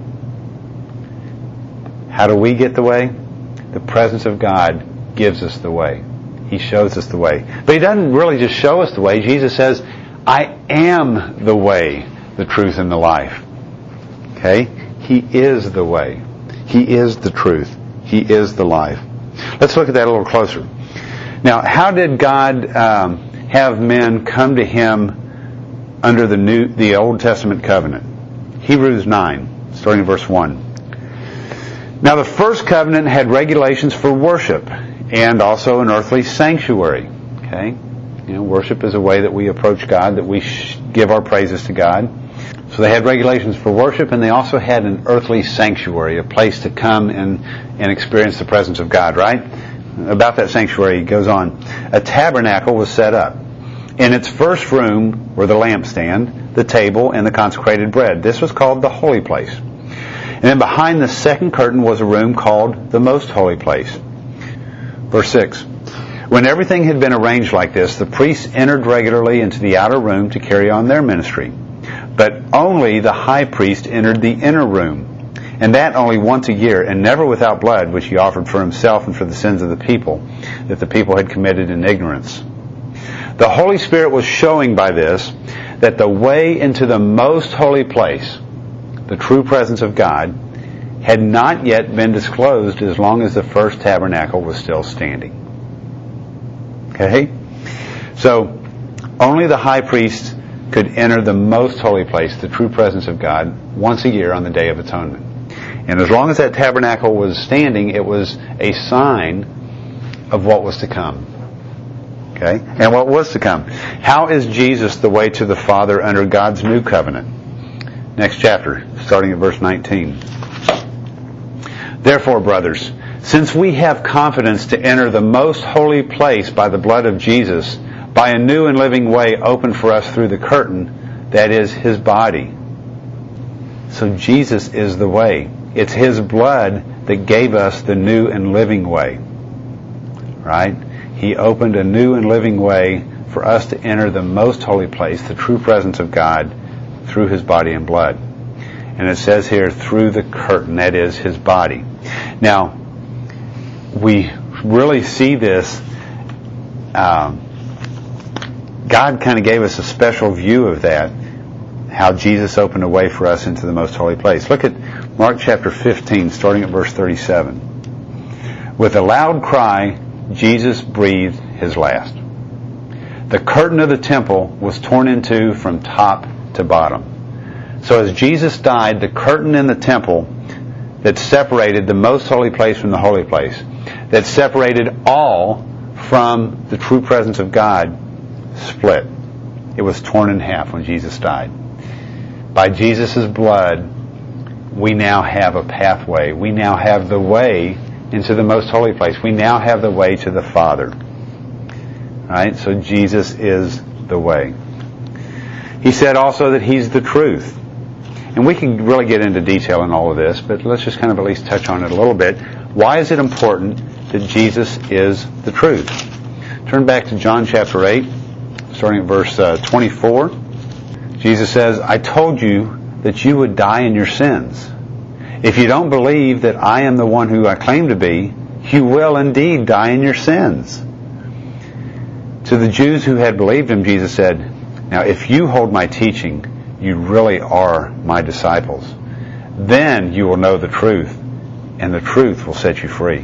S1: How do we get the way? The presence of God gives us the way. He shows us the way. But He doesn't really just show us the way. Jesus says, I am the way, the truth, and the life. Okay? He is the way. He is the truth. He is the life. Let's look at that a little closer. Now, how did God um, have men come to Him under the new, the Old Testament covenant? Hebrews nine, starting in verse one. Now, the first covenant had regulations for worship and also an earthly sanctuary. Okay? You know, worship is a way that we approach God, that we sh- give our praises to God. So they had regulations for worship, and they also had an earthly sanctuary, a place to come and, and experience the presence of God, right? About that sanctuary, he goes on. A tabernacle was set up. In its first room were the lampstand, the table, and the consecrated bread. This was called the holy place. And then behind the second curtain was a room called the most holy place. Verse six. When everything had been arranged like this, the priests entered regularly into the outer room to carry on their ministry. But only the high priest entered the inner room, and that only once a year, and never without blood, which he offered for himself and for the sins of the people, that the people had committed in ignorance. The Holy Spirit was showing by this that the way into the most holy place, the true presence of God, had not yet been disclosed as long as the first tabernacle was still standing. Okay? So, only the high priest could enter the most holy place, the true presence of God, once a year on the Day of Atonement. And as long as that tabernacle was standing, it was a sign of what was to come. Okay? And what was to come? How is Jesus the way to the Father under God's new covenant? Next chapter, starting at verse nineteen. Therefore, brothers, since we have confidence to enter the most holy place by the blood of Jesus, by a new and living way opened for us through the curtain, that is His body. So Jesus is the way. It's His blood that gave us the new and living way. Right? He opened a new and living way for us to enter the most holy place, the true presence of God, through His body and blood. And it says here, through the curtain, that is His body. Now, we really see this. Um, God kind of gave us a special view of that, how Jesus opened a way for us into the most holy place. Look at Mark chapter fifteen, starting at verse thirty-seven. With a loud cry, Jesus breathed His last. The curtain of the temple was torn in two from top to bottom. So as Jesus died, the curtain in the temple that separated the most holy place from the holy place, that separated all from the true presence of God, split. It was torn in half when Jesus died. By Jesus' blood, we now have a pathway. We now have the way into the most holy place. We now have the way to the Father. Right? So Jesus is the way. He said also that He's the truth. And we can really get into detail in all of this, but let's just kind of at least touch on it a little bit. Why is it important that Jesus is the truth? Turn back to John chapter eight, starting at verse uh, twenty-four. Jesus says, I told you that you would die in your sins. If you don't believe that I am the one who I claim to be, you will indeed die in your sins. To the Jews who had believed Him, Jesus said, now if you hold my teaching, you really are my disciples. Then you will know the truth, and the truth will set you free.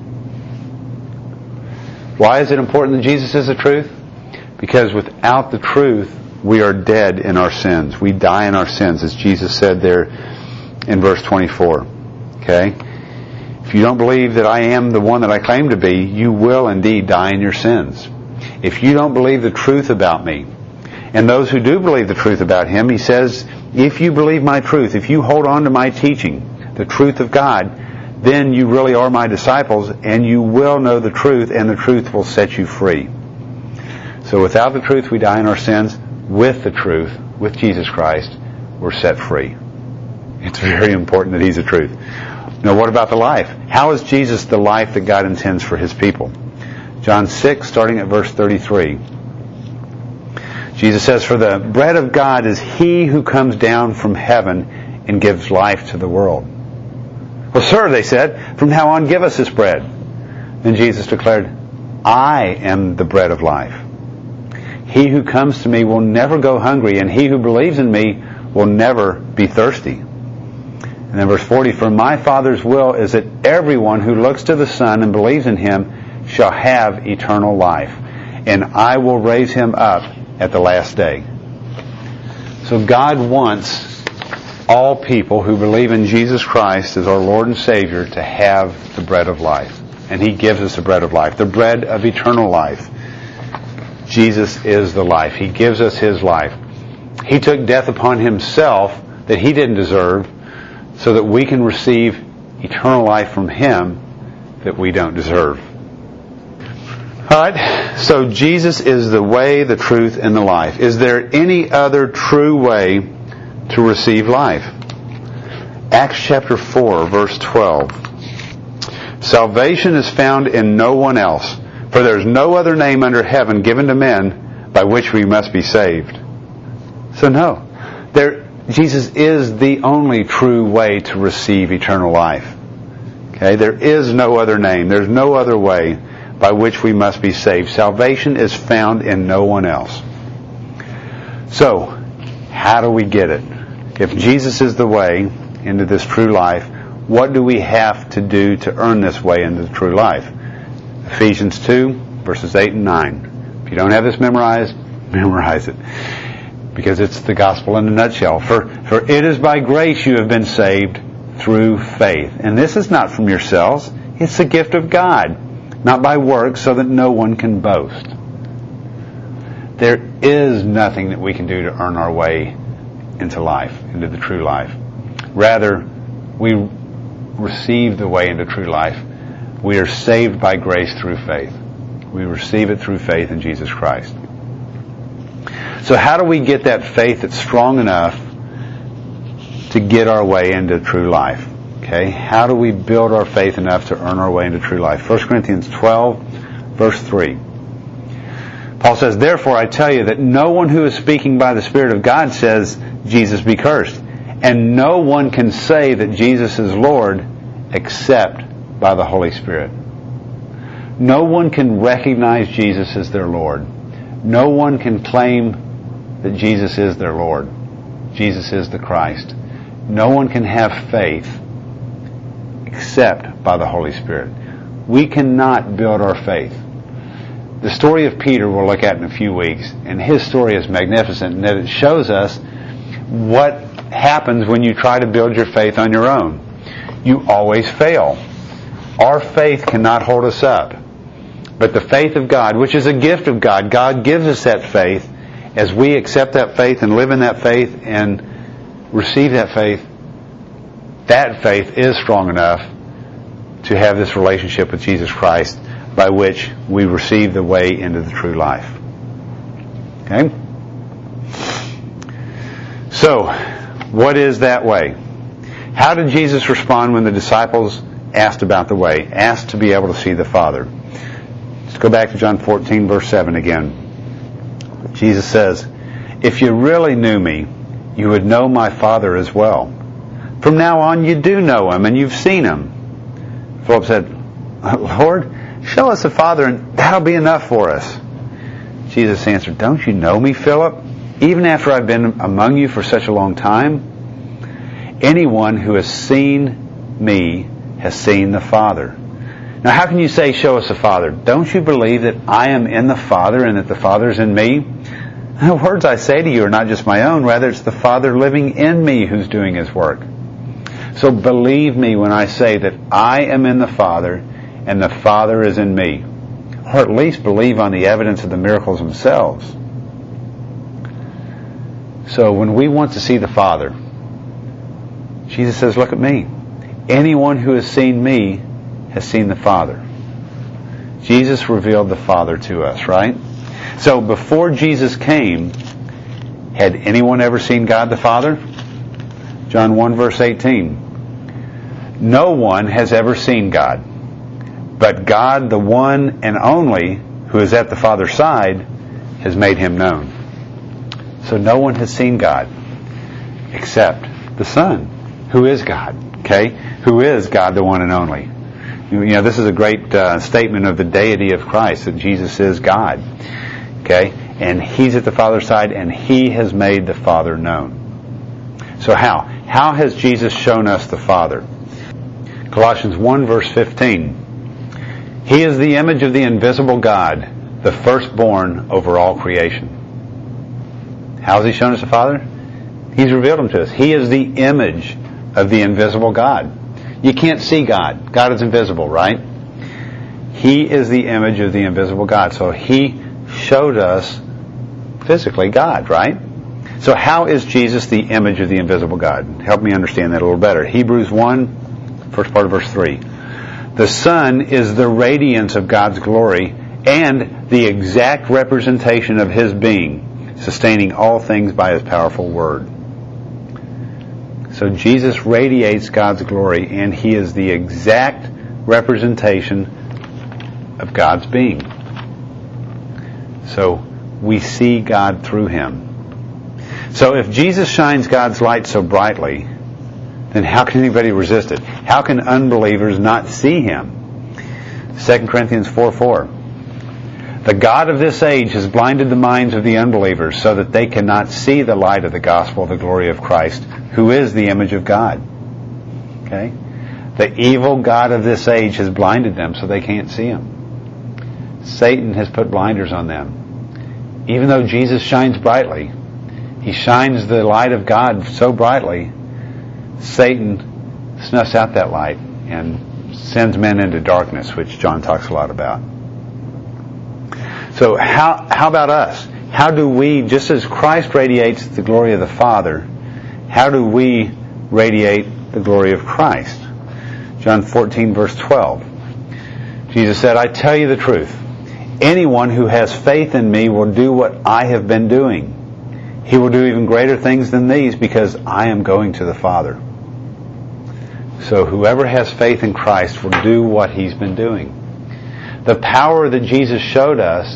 S1: Why is it important that Jesus is the truth? Because without the truth, we are dead in our sins. We die in our sins, as Jesus said there in verse twenty-four. Okay? If you don't believe that I am the one that I claim to be, you will indeed die in your sins. If you don't believe the truth about me, and those who do believe the truth about Him, He says, if you believe my truth, if you hold on to my teaching, the truth of God, then you really are my disciples, and you will know the truth, and the truth will set you free. So without the truth, we die in our sins. With the truth, with Jesus Christ, we're set free. It's very important that He's the truth. Now, what about the life? How is Jesus the life that God intends for His people? John six, starting at verse thirty-three. Jesus says, "For the bread of God is He who comes down from heaven and gives life to the world." "Well, sir," they said, "from now on give us this bread." Then Jesus declared, "I am the bread of life. He who comes to me will never go hungry, and he who believes in me will never be thirsty." And then verse forty, "For my Father's will is that everyone who looks to the Son and believes in Him shall have eternal life, and I will raise him up at the last day." So God wants all people who believe in Jesus Christ as our Lord and Savior to have the bread of life. And He gives us the bread of life, the bread of eternal life. Jesus is the life. He gives us His life. He took death upon Himself that He didn't deserve so that we can receive eternal life from Him that we don't deserve. Alright, so Jesus is the way, the truth, and the life. Is there any other true way to receive life? Acts chapter four, verse twelve. "Salvation is found in no one else, for there is no other name under heaven given to men by which we must be saved." So no, there, Jesus is the only true way to receive eternal life. Okay, there is no other name. There's no other way by which we must be saved. Salvation is found in no one else. So, how do we get it? If Jesus is the way into this true life, what do we have to do to earn this way into the true life? Ephesians two, verses eight and nine. If you don't have this memorized, memorize it. Because it's the gospel in a nutshell. For, for it is by grace you have been saved through faith. And this is not from yourselves. It's the gift of God. Not by works, so that no one can boast. There is nothing that we can do to earn our way into life, into the true life. Rather, we receive the way into true life. We are saved by grace through faith. We receive it through faith in Jesus Christ. So how do we get that faith that's strong enough to get our way into true life? Okay, how do we build our faith enough to earn our way into true life? First Corinthians twelve, verse three. Paul says, "Therefore I tell you that no one who is speaking by the Spirit of God says, 'Jesus be cursed.' And no one can say that Jesus is Lord except by the Holy Spirit." No one can recognize Jesus as their Lord. No one can claim that Jesus is their Lord. Jesus is the Christ. No one can have faith except by the Holy Spirit. We cannot build our faith. The story of Peter we'll look at in a few weeks, and his story is magnificent in that it shows us what happens when you try to build your faith on your own. You always fail. Our faith cannot hold us up. But the faith of God, which is a gift of God, God gives us that faith. As we accept that faith and live in that faith and receive that faith, that faith is strong enough to have this relationship with Jesus Christ by which we receive the way into the true life. Okay? So, what is that way? How did Jesus respond when the disciples asked about the way, asked to be able to see the Father? Let's go back to John fourteen, verse seven again. Jesus says, "If you really knew me, you would know my Father as well. From now on, you do know Him, and you've seen Him." Philip said, "Lord, show us the Father, and that'll be enough for us." Jesus answered, "Don't you know me, Philip? Even after I've been among you for such a long time? Anyone who has seen me has seen the Father. Now, how can you say, 'Show us the Father'? Don't you believe that I am in the Father and that the Father is in me? The words I say to you are not just my own. Rather, it's the Father living in me who's doing His work. So believe me when I say that I am in the Father and the Father is in me. Or at least believe on the evidence of the miracles themselves." So when we want to see the Father, Jesus says, "Look at me. Anyone who has seen me has seen the Father." Jesus revealed the Father to us, right? So before Jesus came, had anyone ever seen God the Father? John one verse eighteen. No one has ever seen God, but God, the one and only, who is at the Father's side, has made him known. So no one has seen God except the Son, who is God, okay? Who is God, the one and only. You know, this is a great uh, statement of the deity of Christ, that Jesus is God, okay? And he's at the Father's side, and he has made the Father known. So how? How has Jesus shown us the Father? Colossians one verse fifteen. He is the image of the invisible God, the firstborn over all creation. How has he shown us the Father? He's revealed him to us. He is the image of the invisible God. You can't see God. God is invisible, right? He is the image of the invisible God. So he showed us physically God, right? So how is Jesus the image of the invisible God? Help me understand that a little better. Hebrews one, first part of verse three. The Son is the radiance of God's glory and the exact representation of his being, sustaining all things by his powerful word. So Jesus radiates God's glory, and he is the exact representation of God's being. So we see God through him. So if Jesus shines God's light so brightly, then how can anybody resist it? How can unbelievers not see him? Second Corinthians four four. The God of this age has blinded the minds of the unbelievers so that they cannot see the light of the gospel of the glory of Christ, who is the image of God. Okay? The evil God of this age has blinded them so they can't see him. Satan has put blinders on them. Even though Jesus shines brightly, he shines the light of God so brightly, Satan snuffs out that light and sends men into darkness, which John talks a lot about. So how how about us? How do we, just as Christ radiates the glory of the Father, how do we radiate the glory of Christ? John fourteen verse twelve. Jesus said, I tell you the truth. Anyone who has faith in me will do what I have been doing. He will do even greater things than these because I am going to the Father. So whoever has faith in Christ will do what he's been doing. The power that Jesus showed us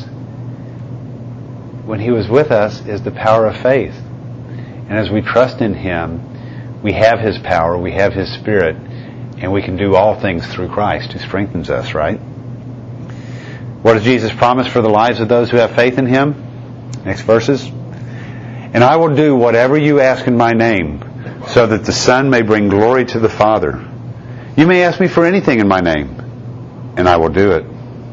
S1: when he was with us is the power of faith. And as we trust in him, we have his power, we have his Spirit, and we can do all things through Christ who strengthens us, right? What does Jesus promise for the lives of those who have faith in him? Next verses. And I will do whatever you ask in my name, so that the Son may bring glory to the Father. You may ask me for anything in my name, and I will do it.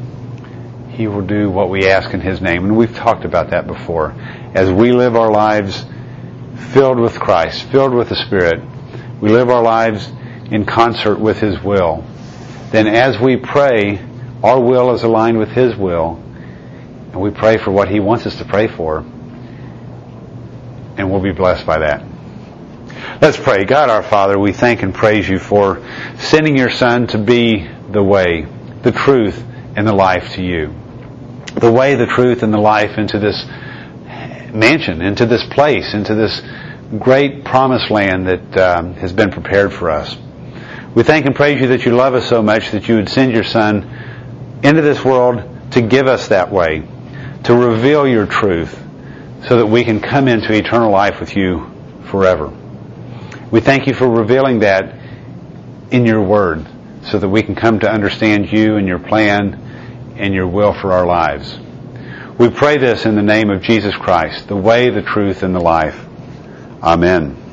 S1: He will do what we ask in his name. And we've talked about that before. As we live our lives filled with Christ, filled with the Spirit, we live our lives in concert with his will. Then as we pray, our will is aligned with his will, and we pray for what he wants us to pray for, and we'll be blessed by that. Let's pray. God our Father, we thank and praise you for sending your Son to be the way, the truth, and the life to you. The way, the truth, and the life into this mansion, into this place, into this great promised land that um, has been prepared for us. We thank and praise you that you love us so much that you would send your Son into this world to give us that way, to reveal your truth, so that we can come into eternal life with you forever. We thank you for revealing that in your word, so that we can come to understand you and your plan and your will for our lives. We pray this in the name of Jesus Christ, the way, the truth, and the life. Amen.